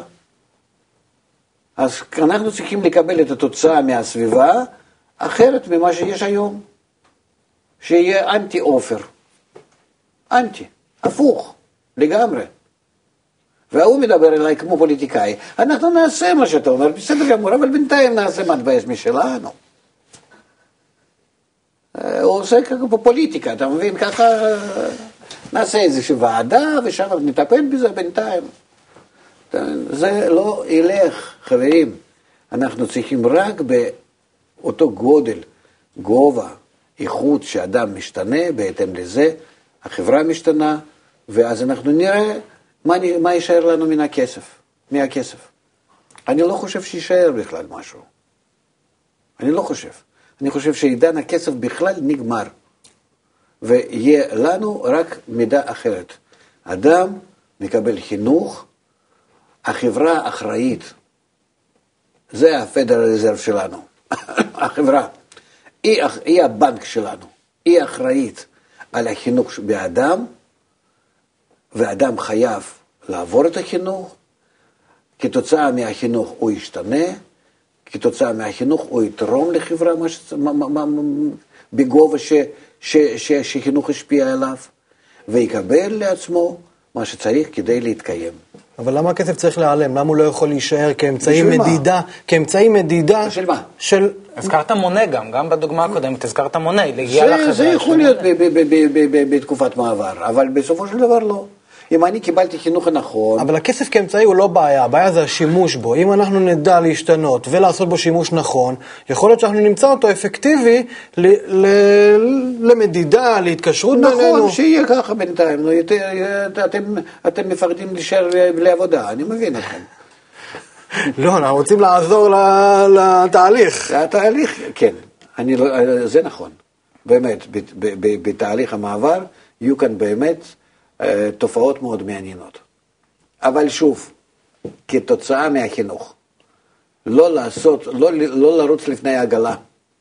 [SPEAKER 2] אז אנחנו צריכים לקבל את התוצאה מהסביבה, אחרת ממה שיש היום. שיהיה אנטי אופר. אנטי, הפוך, לגמרי. והוא מדבר אליי כמו פוליטיקאי, אנחנו נעשה מה שאתה אומר, בסדר גמור, אבל בינתיים נעשה מטבע משלנו. הוא עושה ככה פוליטיקה, אתה מבין? ככה נעשה איזושהי ועדה ושם נטפל בזה בינתיים. זה לא ילך, חברים. אנחנו צריכים רק באותו גודל, גובה, איכות שאדם משתנה, בהתאם לזה החברה משתנה, ואז אנחנו נראה מה, מה יישאר לנו מן הכסף, מהכסף. אני לא חושב שישאר בכלל משהו. אני לא חושב. אני חושב שעידן הכסף בכלל נגמר, ויהיה לנו רק מידה אחרת. אדם מקבל חינוך, החברה אחראית. זה הפדרל רזרב שלנו, החברה. היא, היא הבנק שלנו, היא אחראית על החינוך באדם, ואדם חייב לעבור את החינוך, כתוצאה מהחינוך הוא ישתנה, כתוצאה מהחינוך הוא יתרום לחברה מה ש... מה, מה, מה, בגובה ש... ש... ש... שחינוך השפיע עליו, ויקבל לעצמו מה שצריך כדי להתקיים.
[SPEAKER 3] אבל למה הכסף צריך להיעלם? למה הוא לא יכול להישאר כאמצעי
[SPEAKER 2] בשביל
[SPEAKER 3] מדידה,
[SPEAKER 2] מה?
[SPEAKER 3] כאמצעי מדידה
[SPEAKER 2] של מה?
[SPEAKER 3] של...
[SPEAKER 1] הזכרת מונה גם, גם בדוגמה הקודמת, הזכרת מונה, להגיע
[SPEAKER 2] זה,
[SPEAKER 1] לחברה.
[SPEAKER 2] זה יכול להיות ב- ב- ב- ב- ב- בתקופת מעבר, אבל בסופו של דבר לא. אם אני קיבלתי חינוך נכון...
[SPEAKER 3] אבל הכסף כאמצעי הוא לא בעיה, הבעיה זה השימוש בו. אם אנחנו נדע להשתנות ולעשות בו שימוש נכון, יכול להיות שאנחנו נמצא אותו אפקטיבי ל- ל- למדידה, להתקשרות בינינו.
[SPEAKER 2] נכון, שיהיה ככה בינתיים. נו, יותר, אתם, אתם מפחדים להישאר לעבודה, אני מבין אתכם.
[SPEAKER 3] לא, אנחנו רוצים לעזור ל- לתהליך.
[SPEAKER 2] התהליך, כן, אני לא, זה נכון. באמת, ב- ב- ב- בתהליך המעבר יהיו כאן באמת אה, תופעות מאוד מעניינות. אבל שוב, כתוצאה מהחינוך, לא לעשות, לא, לא לרוץ לפני העגלה.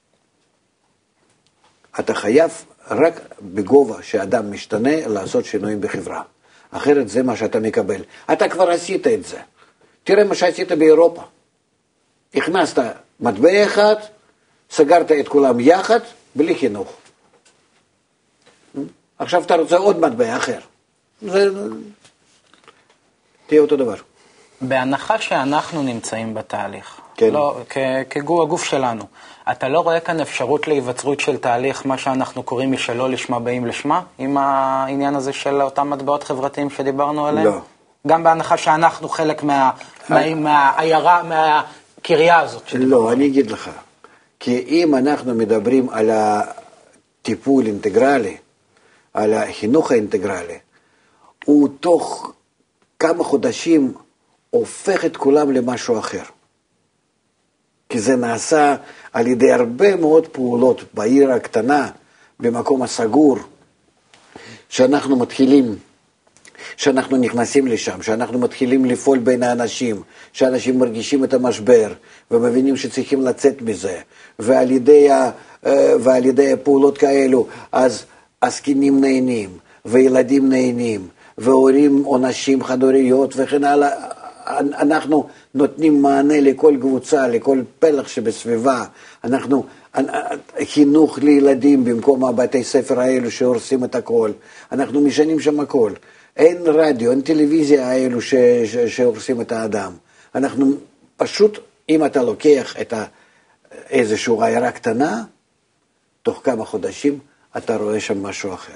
[SPEAKER 2] אתה חייב רק בגובה שאדם משתנה לעשות שינויים בחברה. אחרת זה מה שאתה מקבל. אתה כבר עשית את זה. תראה מה שעשית באירופה. הכנסת מטבע אחד, סגרת את כולם יחד, בלי חינוך. עכשיו אתה רוצה עוד מטבע אחר. זה תהיה אותו דבר.
[SPEAKER 1] בהנחה שאנחנו נמצאים בתהליך, כן. לא, כגוף שלנו. אתה לא רואה כאן אפשרות להיווצרות של תהליך, מה שאנחנו קוראים משלא לשמה באים לשמה, עם העניין הזה של אותם מטבעות חברתיים שדיברנו עליהם?
[SPEAKER 2] לא.
[SPEAKER 1] גם בהנחה שאנחנו חלק מה, מה, מהעיירה, מהקריה הזאת שדיברנו.
[SPEAKER 2] לא, אני אגיד לך. כי אם אנחנו מדברים על הטיפול אינטגרלי, על החינוך האינטגרלי, הוא תוך כמה חודשים הופך את כולם למשהו אחר. כי זה נעשה על ידי הרבה מאוד פעולות בעיר הקטנה, במקום הסגור, שאנחנו מתחילים, שאנחנו נכנסים לשם, שאנחנו מתחילים לפעול בין האנשים, שאנשים מרגישים את המשבר, ומבינים שצריכים לצאת מזה, ועל ידי, ועל ידי הפעולות כאלו, אז הזקנים נהנים, וילדים נהנים, והורים או נשים חד-הוריות וכן הלאה, אנחנו נותנים מענה לכל קבוצה, לכל פלח שבסביבה, אנחנו, חינוך לילדים במקום הבתי ספר האלו שהורסים את הכל, אנחנו משנים שם הכל, אין רדיו, אין טלוויזיה האלו ש, ש, שהורסים את האדם, אנחנו פשוט, אם אתה לוקח את איזשהו עיירה קטנה, תוך כמה חודשים אתה רואה שם משהו אחר.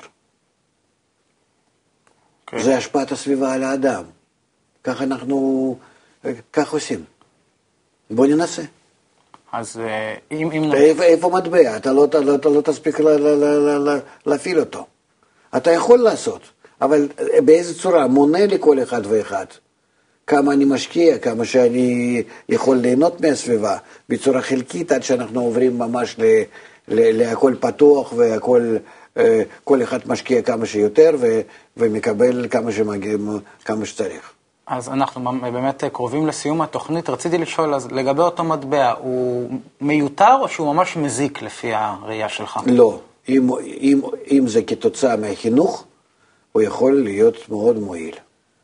[SPEAKER 2] Okay. זה השפעת הסביבה על האדם. כך אנחנו, כך עושים. בוא ננסה.
[SPEAKER 1] אז אם... אם...
[SPEAKER 2] איפה, איפה מטבע? אתה לא, אתה לא, אתה לא תספיק לה, לה, לה, לה, לה, להפעיל אותו. אתה יכול לעשות, אבל באיזה צורה? מונה לכל אחד ואחד. כמה אני משקיע, כמה שאני יכול ליהנות מהסביבה, בצורה חלקית, עד שאנחנו עוברים ממש ל, ל, להכל פתוח, והכל, כל אחד משקיע כמה שיותר, ו, ומקבל כמה, שמגיע, כמה שצריך.
[SPEAKER 1] אז אנחנו באמת קרובים לסיום התוכנית. רציתי לשאול, אז לגבי אותו מטבע, הוא מיותר או שהוא ממש מזיק לפי הראייה שלך?
[SPEAKER 2] לא. אם, אם, אם זה כתוצאה מהחינוך, הוא יכול להיות מאוד מועיל.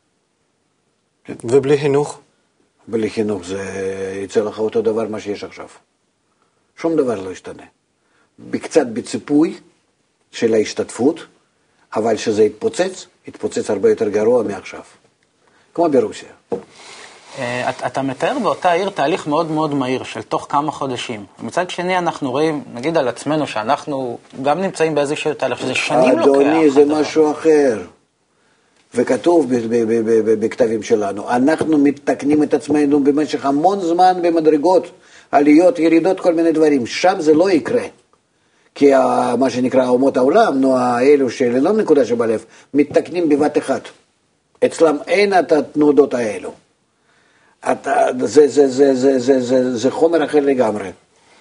[SPEAKER 3] ובלי חינוך?
[SPEAKER 2] בלי חינוך זה יצא לך אותו דבר מה שיש עכשיו. שום דבר לא ישתנה. בקצת בציפוי של ההשתתפות, אבל שזה יתפוצץ, יתפוצץ הרבה יותר גרוע מעכשיו. כמו ברוסיה.
[SPEAKER 1] אתה מתאר באותה עיר תהליך מאוד מאוד מהיר של תוך כמה חודשים. מצד שני אנחנו רואים, נגיד על עצמנו, שאנחנו גם נמצאים באיזשהו תהליך, שזה שנים לוקח.
[SPEAKER 2] אדוני, זה משהו אחר. וכתוב בכתבים שלנו, אנחנו מתקנים את עצמנו במשך המון זמן במדרגות, עליות, ירידות, כל מיני דברים. שם זה לא יקרה. כי מה שנקרא אומות העולם, נו, האלו שלא נקודה שבלב, מתקנים בבת אחת. אצלם אין את התנודות האלו. אתה, זה, זה, זה, זה, זה, זה, זה חומר אחר לגמרי.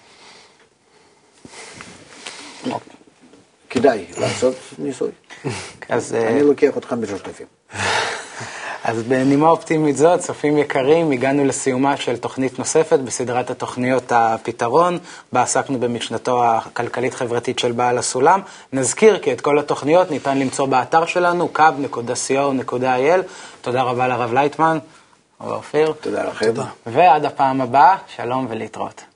[SPEAKER 2] כדאי לעשות ניסוי. אז, אני לוקח אותך בשושטפים.
[SPEAKER 1] אז בנימה אופטימית זאת, צופים יקרים, הגענו לסיומה של תוכנית נוספת בסדרת התוכניות הפתרון, בה עסקנו במשנתו הכלכלית-חברתית של בעל הסולם. נזכיר כי את כל התוכניות ניתן למצוא באתר שלנו, קאב נקודה סי או נקודה איי אל. תודה רבה לרב לייטמן, ואופיר.
[SPEAKER 2] תודה לכם.
[SPEAKER 1] ועד הפעם הבאה, שלום ולהתראות.